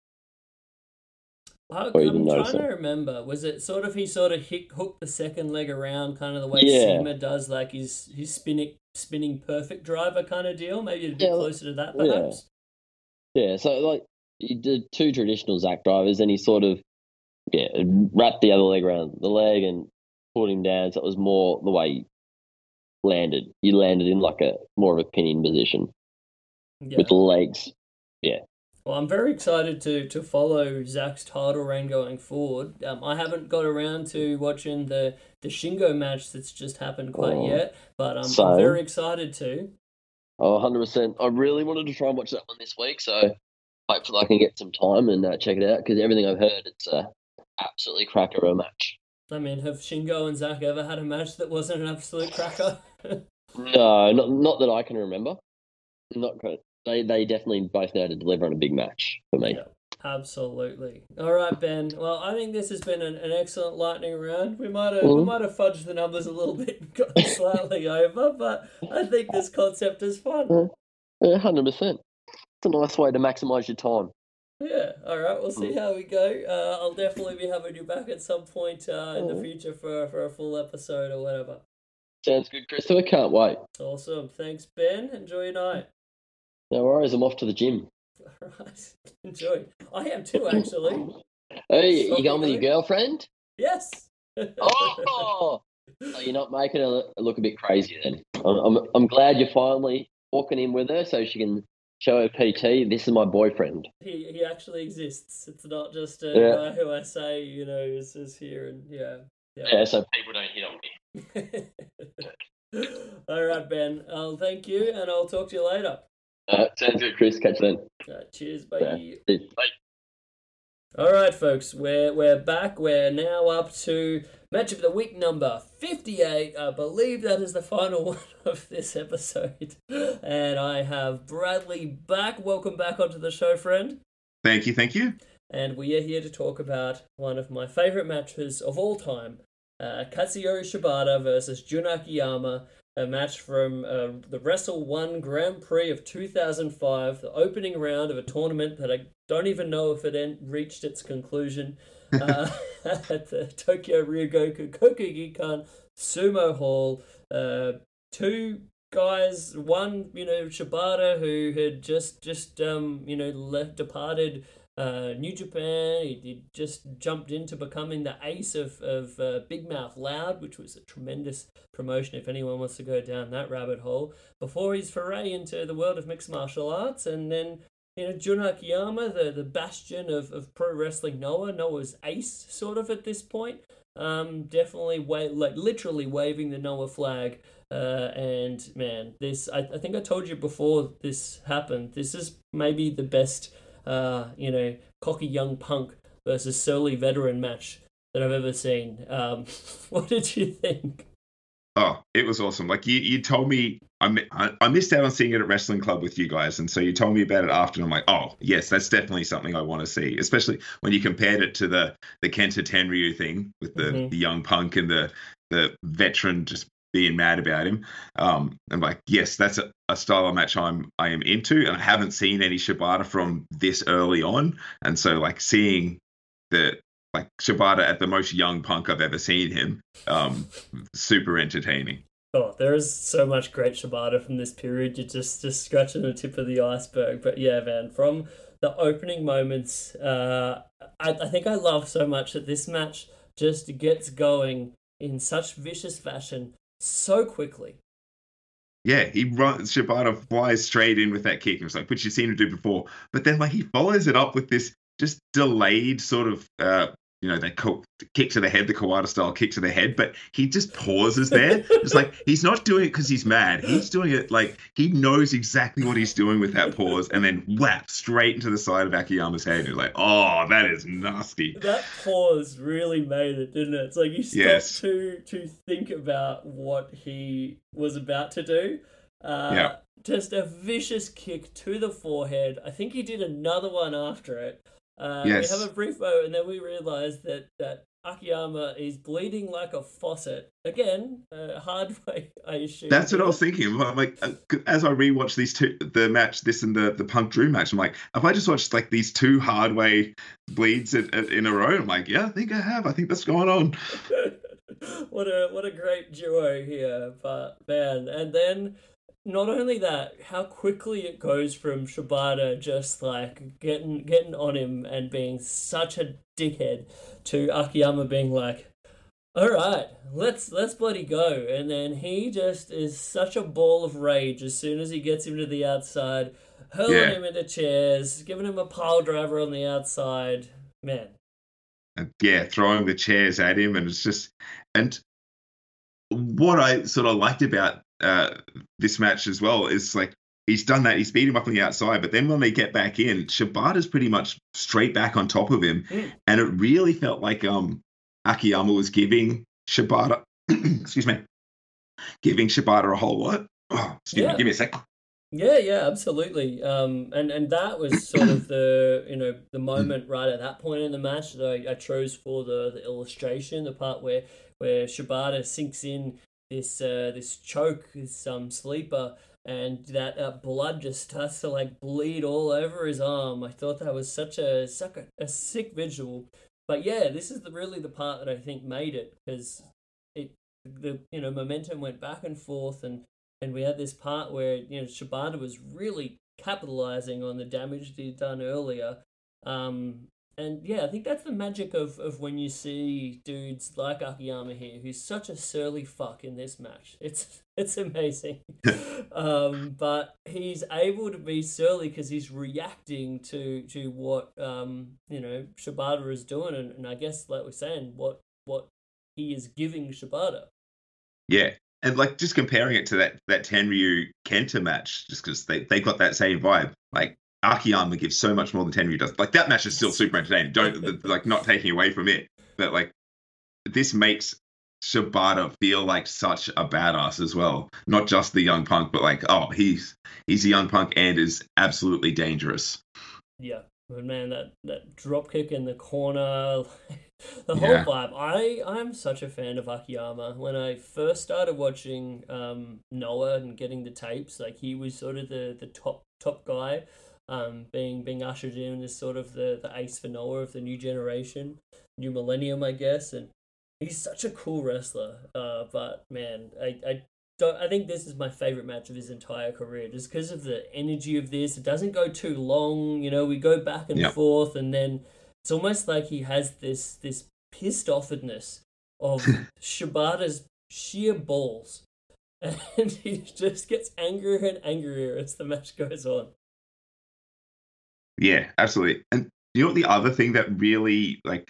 I, Or you I'm didn't trying notice to it? remember. Was it sort of he sort of hit, hooked the second leg around, kind of the way Yeah. Seema does, like his his spinning spinning perfect driver kind of deal? Maybe a bit Yeah, closer to that, yeah. perhaps. Yeah, so like he did two traditional Zach drivers, and he sort of yeah wrapped the other leg around the leg and pulled him down. So it was more the way he landed. He landed in like a more of a pinning position Yeah. with the legs. Well, I'm very excited to, to follow Zach's title reign going forward. Um, I haven't got around to watching the, the Shingo match that's just happened quite Oh, yet, but um, I'm same. very excited to. Oh, one hundred percent. I really wanted to try and watch that one this week, so hopefully I can get some time and uh, check it out, because everything I've heard, it's a absolutely cracker of a match. I mean, have Shingo and Zach ever had a match that wasn't an absolute cracker? No, not not that I can remember. Not good. They they definitely both know how to deliver on a big match for me. Yeah, absolutely. All right, Ben. Well, I think this has been an, an excellent lightning round. We might have we Mhm. might have fudged the numbers a little bit and got slightly over, but I think this concept is fun. Yeah, one hundred percent. It's a nice way to maximise your time. Yeah. All right. We'll Mm. see how we go. Uh, I'll definitely be having you back at some point uh, in the Mhm. future for for a full episode or whatever. Sounds good, Christopher. Can't wait. Awesome. Thanks, Ben. Enjoy your night. No worries. I'm off to the gym. All right. Enjoy. I am too, actually. Hey, you going with your girlfriend? Yes. Oh, so you're not making her look- look a bit crazy then. I'm, I'm, I'm glad you're finally walking in with her so she can show her P T. This is my boyfriend. He he actually exists. It's not just a Yeah. guy who I say, you know, is, is here and yeah. Yeah, so people don't hit on me. All right, Ben. I'll thank you and I'll talk to you later. Uh, sounds good, Chris. Catch you then. All right, cheers, bye. Yeah. Bye. All right, folks, we're we're back. We're now up to match of the week number fifty-eight. I believe that is the final one of this episode. And I have Bradley back. Welcome back onto the show, friend. Thank you, thank you. And we are here to talk about one of my favourite matches of all time, uh, Katsuyori Shibata versus Jun Akiyama, a match from uh, the Wrestle One Grand Prix of two thousand five, the opening round of a tournament that I don't even know if it en- reached its conclusion, uh, at the Tokyo Ryogoku Kokugikan Sumo Hall. Uh, two guys, one, you know, Shibata, who had just, just um, you know, left, departed Uh, New Japan. He, he just jumped into becoming the ace of, of uh, Big Mouth Loud, which was a tremendous promotion if anyone wants to go down that rabbit hole, before his foray into the world of mixed martial arts. And then, you know, Jun Akiyama, the, the bastion of, of pro wrestling Noah, Noah's ace sort of at this point. Um, definitely, wa- like literally waving the Noah flag. Uh, and man, this, I, I think I told you before this happened, this is maybe the best Uh, you know, cocky young punk versus surly veteran match that I've ever seen. Um, what did you think? Oh, it was awesome. Like you, you told me, I, mi- I I missed out on seeing it at Wrestling Club with you guys. And so you told me about it after, and I'm like, oh, yes, that's definitely something I want to see, especially when you compared it to the, the Kenta Tenryu thing with the, Mhm. the young punk and the, the veteran just being mad about him. Um, I'm like, yes, that's a, a style of match I'm I am into, and I haven't seen any Shibata from this early on, and so like seeing the like Shibata at the most young punk I've ever seen him, um, super entertaining. Oh, there is so much great Shibata from this period. You're just, just scratching the tip of the iceberg. But yeah, man, from the opening moments, uh, I, I think I love so much that this match just gets going in such vicious fashion so quickly. Yeah, he runs, Shibata flies straight in with that kick. It was like, which you've seen him do before. But then like he follows it up with this just delayed sort of, uh, you know, that co- kick to the head, the Kawada style kick to the head. But he just pauses there. It's like he's not doing it because he's mad. He's doing it like he knows exactly what he's doing with that pause, and then whap straight into the side of Akiyama's head. And you're like, oh, that is nasty. That pause really made it, didn't it? It's like you stopped Yes. to to think about what he was about to do. Uh, Yeah. Just a vicious kick to the forehead. I think he did another one after it. Uh, Yes. We have a brief moment, and then we realise that, that Akiyama is bleeding like a faucet. Again, uh, hard way, I assume. That's what I was thinking. I'm like, uh, as I rewatched these two, the match, this and the the Punk Drew match, I'm like, have I just watched like these two hard way bleeds in, in a row? I'm like, yeah, I think I have. I think that's going on. what a what a great duo here, but man, and then not only that, how quickly it goes from Shibata just like getting getting on him and being such a dickhead to Akiyama being like, all right, let's let's bloody go. And then he just is such a ball of rage as soon as he gets him to the outside, hurling Yeah. him into chairs, giving him a pile driver on the outside. Man. And yeah, throwing the chairs at him, and it's just, and what I sort of liked about uh, this match as well is like he's done that, he's beat him up on the outside, but then when they get back in, Shibata's pretty much straight back on top of him, Mm. and it really felt like um Akiyama was giving Shibata, excuse me, giving Shibata a whole lot. Oh, excuse Yeah. me, give me a sec. Yeah, yeah, absolutely. Um, and, and that was sort of the, you know, the moment right at that point in the match that I, I chose for the, the illustration, the part where, where Shibata sinks in this uh, this choke, this um, sleeper, and that uh, blood just starts to like bleed all over his arm. I thought that was such a such a, a sick visual. But yeah, this is the, really the part that I think made it, because it the you know momentum went back and forth, and And we had this part where, you know, Shibata was really capitalizing on the damage that he'd done earlier. Um, and yeah, I think that's the magic of, of when you see dudes like Akiyama here, who's such a surly fuck in this match. It's it's amazing. um, but he's able to be surly because he's reacting to to what um you know Shibata is doing, and, and I guess like we're saying, what what he is giving Shibata. Yeah. And like just comparing it to that that Tenryu Kenta match, just because they, they got that same vibe. Like Akiyama gives so much more than Tenryu does. Like that match is still super entertaining. Don't like not taking away from it, but like this makes Shibata feel like such a badass as well. Not just the young punk, but like oh he's he's a young punk and is absolutely dangerous. Yeah, but man, that that drop kick in the corner. The whole Yeah. vibe. I, I'm such a fan of Akiyama. When I first started watching um, Noah and getting the tapes, like he was sort of the, the top top guy, um, being being ushered in as sort of the, the ace for Noah of the new generation, new millennium, I guess. And he's such a cool wrestler. Uh, but man, I, I don't. I think this is my favorite match of his entire career, just because of the energy of this. It doesn't go too long. You know, we go back and Yep. forth, and then. It's almost like he has this this pissed offedness of Shibata's sheer balls. And he just gets angrier and angrier as the match goes on. Yeah, absolutely. And you know what the other thing that really like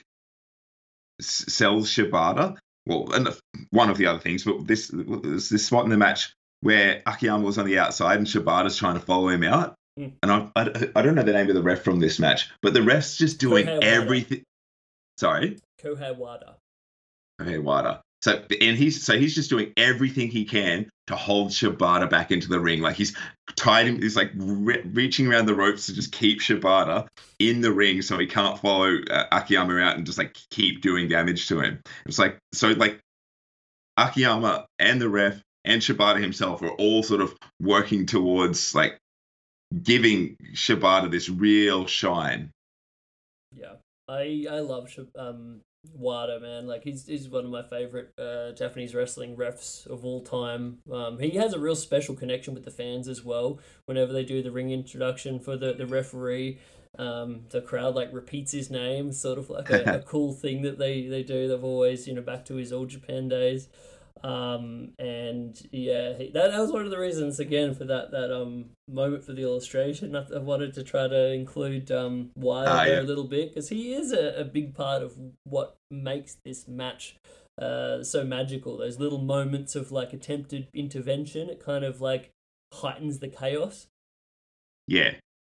s- sells Shibata? Well, and the- one of the other things, but this there's this spot in the match where Akiyama was on the outside and Shibata's trying to follow him out. Mm. And I, I I don't know the name of the ref from this match, but the ref's just doing Kohei Wada. everything. Sorry, Kohei Wada. okay, Wada. So and he's so he's just doing everything he can to hold Shibata back into the ring. Like he's tied him. He's like re- reaching around the ropes to just keep Shibata in the ring so he can't follow uh, Akiyama out and just like keep doing damage to him. It's like so like Akiyama and the ref and Shibata himself are all sort of working towards like giving Shibata this real shine. Yeah. I I love Shib- um Wada, man. Like he's he's one of my favorite uh, Japanese wrestling refs of all time. Um, he has a real special connection with the fans as well. Whenever they do the ring introduction for the, the referee, um, the crowd like repeats his name, sort of like a, a cool thing that they, they do. They've always, you know, back to his All Japan days. Um, and yeah, he, that, that was one of the reasons again for that, that, um, moment for the illustration. I, I wanted to try to include, um, Wyatt Ah, there yeah. a little bit, because he is a, a big part of what makes this match, uh, so magical. Those little moments of like attempted intervention, it kind of like heightens the chaos. Yeah.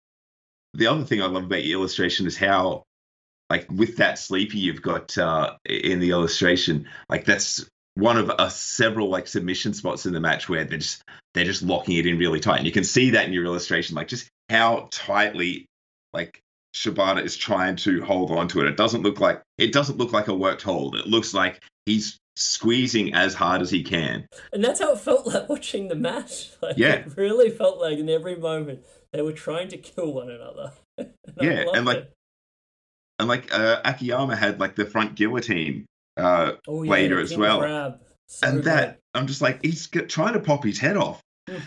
The other thing I love about your illustration is how, like, with that sleepy you've got uh, in the illustration, like that's one of uh, several like submission spots in the match where they're just they're just locking it in really tight, and you can see that in your illustration, like just how tightly like Shibata is trying to hold on to it. It doesn't look like it doesn't look like a worked hold. It looks like he's squeezing as hard as he can. And that's how it felt like watching the match. Like, Yeah. It really felt like in every moment they were trying to kill one another. and I Yeah, loved and like it. and like uh, Akiyama had like the front guillotine uh, Oh, yeah, later the as king well. crab. So And good. that, I'm just like, he's g- trying to pop his head off.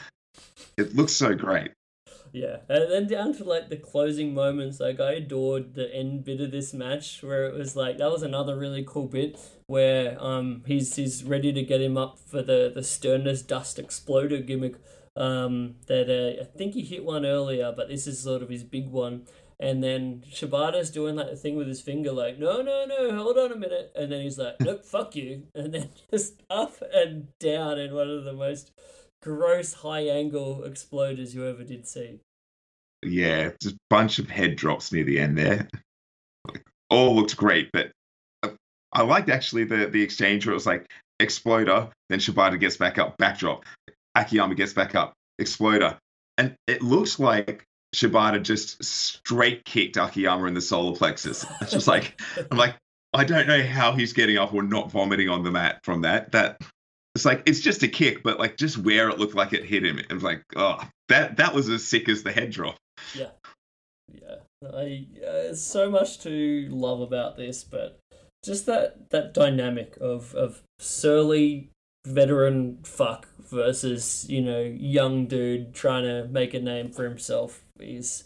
It looks so great. Yeah, and then down to like the closing moments, like I adored the end bit of this match where it was like that was another really cool bit where um he's he's ready to get him up for the the Sternness Dust Exploder gimmick. Um, that uh, I think he hit one earlier, but this is sort of his big one. And then Shibata's doing like the thing with his finger, like, no, no, no, hold on a minute. And then he's like, nope, fuck you. And then just up and down in one of the most gross high angle exploders you ever did see. Yeah, just a bunch of head drops near the end there. All looked great, but uh, I liked actually the, the exchange where it was like exploder, then Shibata gets back up, backdrop. Akiyama gets back up, exploder. And it looks like Shibata just straight kicked Akiyama in the solar plexus. It's just like, I'm like, I don't know how he's getting up or not vomiting on the mat from that. That it's like, it's just a kick, but like just where it looked like it hit him. It was like, oh, that, that was as sick as the head drop. Yeah. Yeah. I, uh, so much to love about this, but just that, that dynamic of, of surly veteran fuck versus, you know, young dude trying to make a name for himself is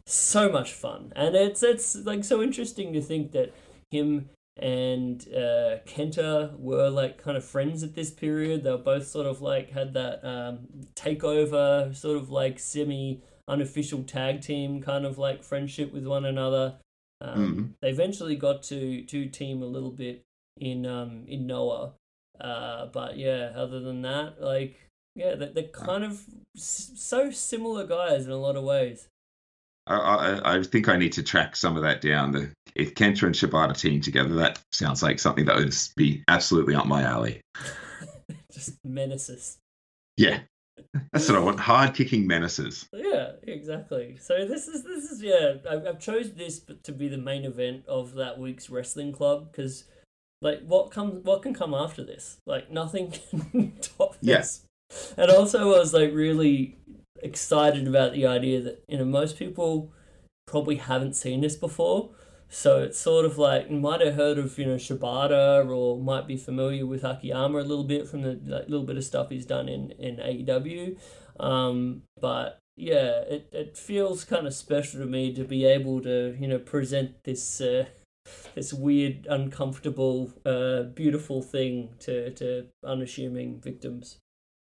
so much fun, and it's it's like so interesting to think that him and uh, Kenta were like kind of friends at this period. They were both sort of like had that um, takeover, sort of like semi unofficial tag team kind of like friendship with one another. Um, mm. They eventually got to to team a little bit in um in Noah, uh, but yeah, other than that, like yeah, they're, they're kind of s- so similar guys in a lot of ways. I, I, I think I need to track some of that down. The, if Kenta and Shibata team together, that sounds like something that would be absolutely up my alley. Just menaces. Yeah, that's what I want. Hard kicking menaces. Yeah, exactly. So this is this is yeah. I've, I've chose this to be the main event of that week's wrestling club because, like, what comes what can come after this? Like nothing can top this. Yeah. And also, I was like really excited about the idea that, you know, most people probably haven't seen this before, so it's sort of like you might have heard of, you know, Shibata or might be familiar with Akiyama a little bit from the like, little bit of stuff he's done in in A E W, um, but yeah, it it feels kind of special to me to be able to, you know, present this uh, this weird, uncomfortable, uh, beautiful thing to to unassuming victims.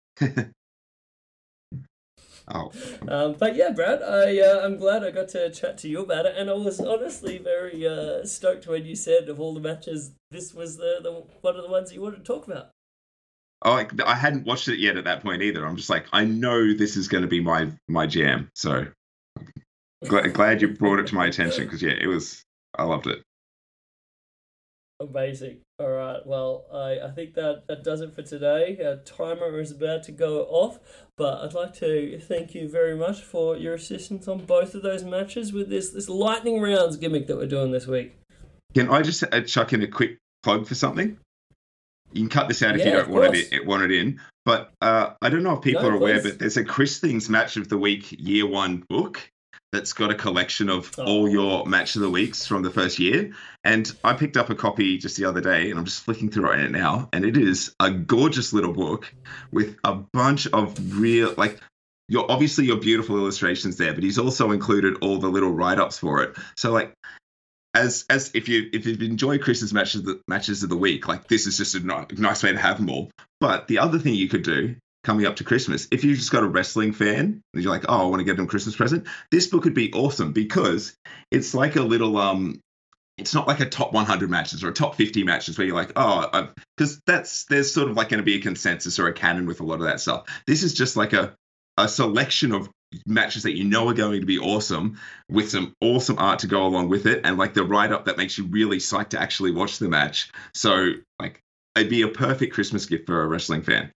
Oh. Um, but yeah, Brad, I, uh, I'm glad I got to chat to you about it, and I was honestly very uh, stoked when you said of all the matches, this was the, the one of the ones you wanted to talk about. Oh, I, I hadn't watched it yet at that point either. I'm just like, I know this is going to be my my jam, so glad, glad you brought it to my attention because yeah, it was. I loved it. Amazing. All right. Well, I, I think that, that does it for today. Our timer is about to go off, but I'd like to thank you very much for your assistance on both of those matches with this, this lightning rounds gimmick that we're doing this week. Can I just uh, chuck in a quick plug for something? You can cut this out if yeah, you don't want it, want it in. But uh, I don't know if people no, are aware, please. but there's a Chris Things Match of the Week Year One book that's got a collection of oh. all your match of the weeks from the first year. And I picked up a copy just the other day, and I'm just flicking through it now. And it is a gorgeous little book with a bunch of real, like, your obviously your beautiful illustrations there, but he's also included all the little write-ups for it. So, like, as as if you if you enjoy Chris's matches the matches of the week, like, this is just a no, nice way to have them all. But the other thing you could do coming up to Christmas, if you've just got a wrestling fan and you're like, oh, I want to get them a Christmas present, this book would be awesome because it's like a little um it's not like a top one hundred matches or a top fifty matches where you're like, oh, because that's there's sort of like going to be a consensus or a canon with a lot of that stuff. This is just like a a selection of matches that you know are going to be awesome with some awesome art to go along with it, and like the write-up that makes you really psyched to actually watch the match. So, like, it'd be a perfect Christmas gift for a wrestling fan.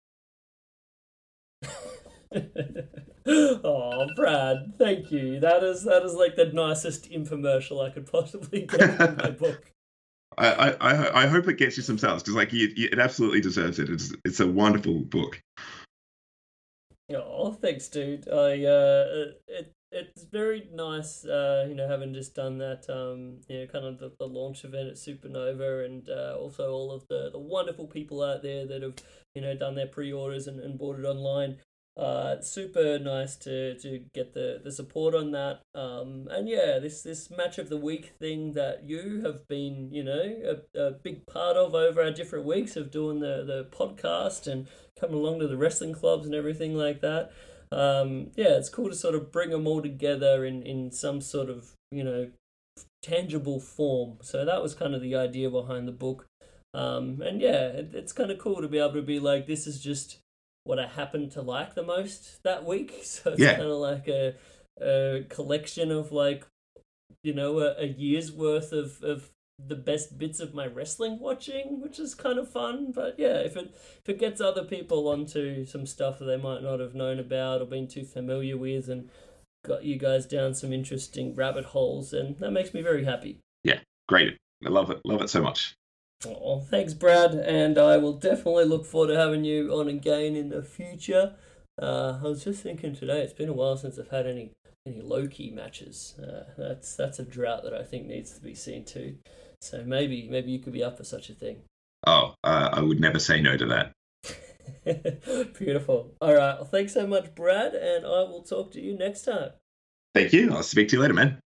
Oh, Brad, thank you. That is that is like the nicest infomercial I could possibly get from my book. I, I I hope it gets you some sales because, like, you, you, it absolutely deserves it. It's it's a wonderful book. Oh, thanks, dude. I uh, it it's very nice, uh, you know, having just done that, um, you know, kind of the, the launch event at Supernova, and uh, also all of the, the wonderful people out there that have, you know, done their pre-orders and, and bought it online. Uh, super nice to, to get the, the support on that. Um, and yeah, this, this match of the week thing that you have been, you know, a, a big part of over our different weeks of doing the, the podcast and coming along to the wrestling clubs and everything like that. Um, yeah, it's cool to sort of bring them all together in, in some sort of, you know, tangible form. So that was kind of the idea behind the book. Um, and yeah, it, it's kind of cool to be able to be like, this is just what I happen to like the most that week. So it's yeah. kind of like a, a collection of, like, you know, a, a year's worth of, of the best bits of my wrestling watching, which is kind of fun. But yeah, if it if it gets other people onto some stuff that they might not have known about or been too familiar with and got you guys down some interesting rabbit holes, and that makes me very happy. Yeah, great. I love it. Love it so much. Oh, thanks, Brad, and I will definitely look forward to having you on again in the future. Uh, I was just thinking today, it's been a while since I've had any any low-key matches. Uh, that's that's a drought that I think needs to be seen too. So maybe maybe you could be up for such a thing. Oh, uh, I would never say no to that. Beautiful. All right. Well, thanks so much, Brad, and I will talk to you next time. Thank you. I'll speak to you later, man.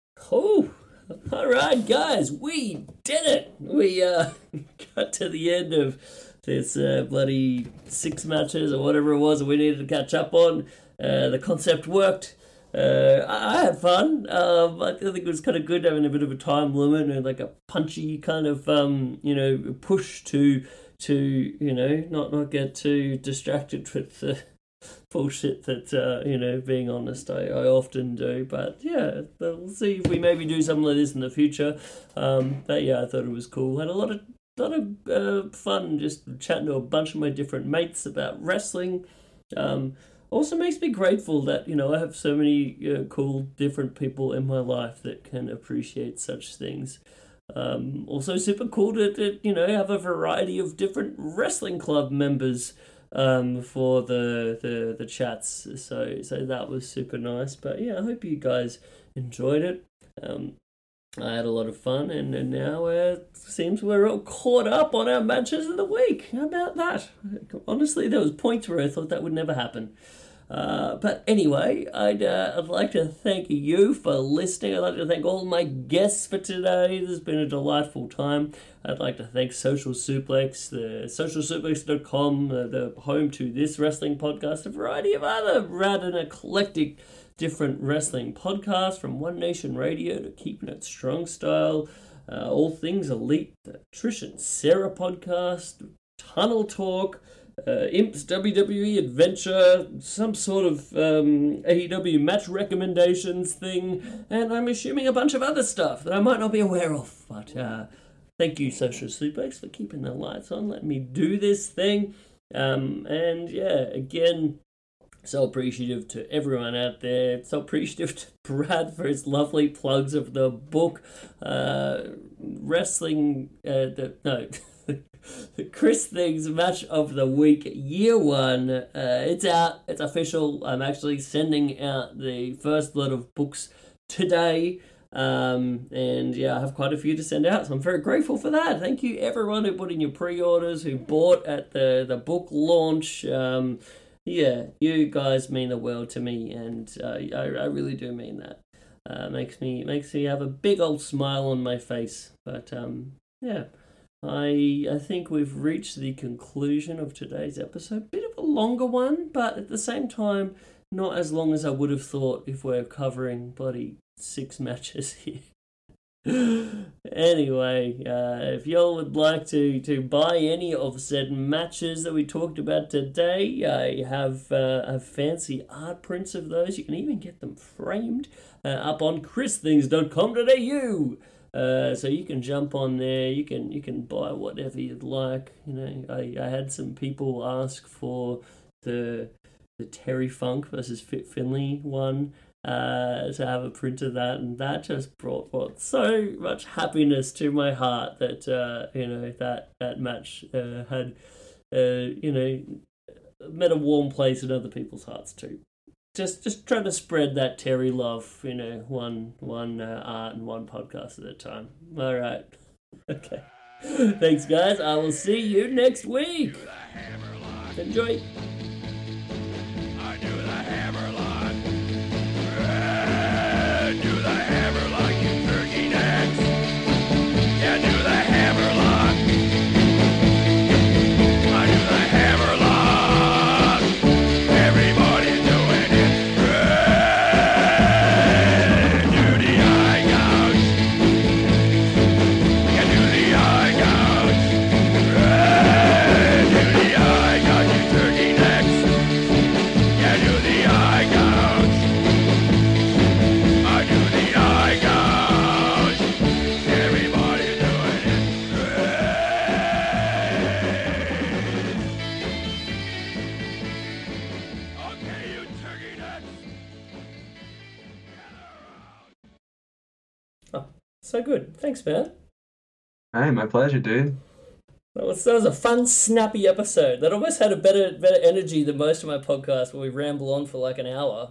Oh, all right, guys, we did it. We uh, got to the end of this uh, bloody six matches or whatever it was that we needed to catch up on. Uh, the concept worked. Uh, I, I had fun. Um, I think it was kind of good having a bit of a time limit and like a punchy kind of um, you know push to to you know not not get too distracted with the bullshit that uh, you know being honest I, I often do. But yeah, we'll see if we maybe do something like this in the future. Um, but yeah, I thought it was cool. Had a lot of lot of uh, fun just chatting to a bunch of my different mates about wrestling. Um, Also makes me grateful that, you know, I have so many uh, cool different people in my life that can appreciate such things. Um, also super cool to, to, you know, have a variety of different wrestling club members um, for the, the the chats. So so that was super nice. But yeah, I hope you guys enjoyed it. Um, I had a lot of fun, and, and now uh, it seems we're all caught up on our matches of the week. How about that? Honestly, there was points where I thought that would never happen. Uh, but anyway, I'd, uh, I'd like to thank you for listening. I'd like to thank all my guests for today. This has been a delightful time. I'd like to thank Social Suplex, the social suplex dot com, uh, the home to this wrestling podcast, a variety of other rad and eclectic different wrestling podcasts, from One Nation Radio to Keeping It Strong Style, uh, All Things Elite, the Trish and Sarah podcast, Tunnel Talk, Uh, Imp's W W E Adventure, some sort of um, A E W match recommendations thing, and I'm assuming a bunch of other stuff that I might not be aware of. But uh, thank you, Social Suplex, for keeping the lights on, letting me do this thing. Um, and yeah, again, so appreciative to everyone out there. So appreciative to Brad for his lovely plugs of the book, uh, wrestling. Uh, the, no. The Chris Things Match of the Week, Year One. Uh, it's out. It's official. I'm actually sending out the first lot of books today. Um, and yeah, I have quite a few to send out, so I'm very grateful for that. Thank you, everyone who put in your pre-orders, who bought at the, the book launch. Um, yeah, you guys mean the world to me, and uh, I, I really do mean that. Uh, makes me makes me have a big old smile on my face. But um, yeah. I I think we've reached the conclusion of today's episode. Bit of a longer one, but at the same time, not as long as I would have thought if we're covering bloody six matches here. Anyway, uh, if y'all would like to, to buy any of said matches that we talked about today, I have uh, a fancy art prints of those. You can even get them framed uh, up on chris things dot com dot a u. Uh, so you can jump on there. You can you can buy whatever you'd like. You know, I, I had some people ask for the the Terry Funk versus Fit Finlay one uh, to have a print of that, and that just brought what so much happiness to my heart that uh, you know that that match uh, had uh, you know met a warm place in other people's hearts too. Just, just trying to spread that Terry love, you know, one, one uh, art and one podcast at a time. All right, okay. Thanks, guys. I will see you next week. Enjoy. I do the hammerlock. Uh, do the hammerlock, you turkey necks. Yeah, do the hammerlock. I do the hammerlock. Everybody's doing it. Uh, do the eye gouge. Yeah, do the eye gouge. Uh, do the eye gouge, you turkey necks. Yeah, do the eye gouge. I do the eye gouge. Everybody's doing it. Okay, you turkey nuts. Oh, so good. Thanks, man. Hey, my pleasure, dude. That was, that was a fun, snappy episode. That almost had a better better energy than most of my podcasts where we ramble on for like an hour.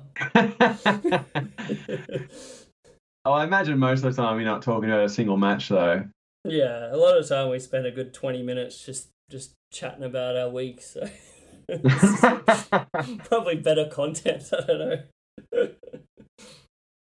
Oh, I imagine most of the time you're not talking about a single match, though. Yeah, a lot of the time we spend a good twenty minutes just, just chatting about our week, so it's probably better content, I don't know.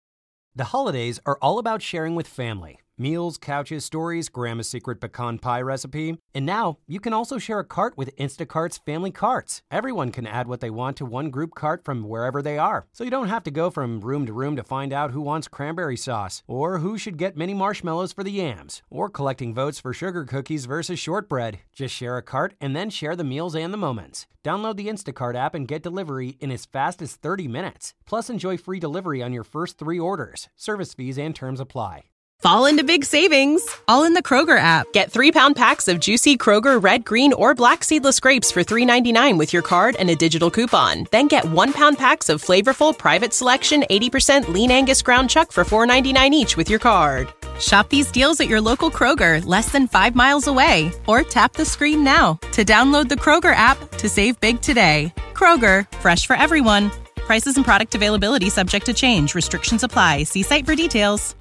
The holidays are all about sharing with family. Meals, couches, stories, Grandma's secret pecan pie recipe. And now, you can also share a cart with Instacart's Family Carts. Everyone can add what they want to one group cart from wherever they are. So you don't have to go from room to room to find out who wants cranberry sauce, or who should get mini marshmallows for the yams, or collecting votes for sugar cookies versus shortbread. Just share a cart and then share the meals and the moments. Download the Instacart app and get delivery in as fast as thirty minutes. Plus, enjoy free delivery on your first three orders. Service fees and terms apply. Fall into big savings, all in the Kroger app. Get three-pound packs of juicy Kroger red, green, or black seedless grapes for three ninety-nine with your card and a digital coupon. Then get one-pound packs of flavorful Private Selection eighty percent lean Angus ground chuck for four ninety-nine each with your card. Shop these deals at your local Kroger, less than five miles away. Or tap the screen now to download the Kroger app to save big today. Kroger, fresh for everyone. Prices and product availability subject to change. Restrictions apply. See site for details.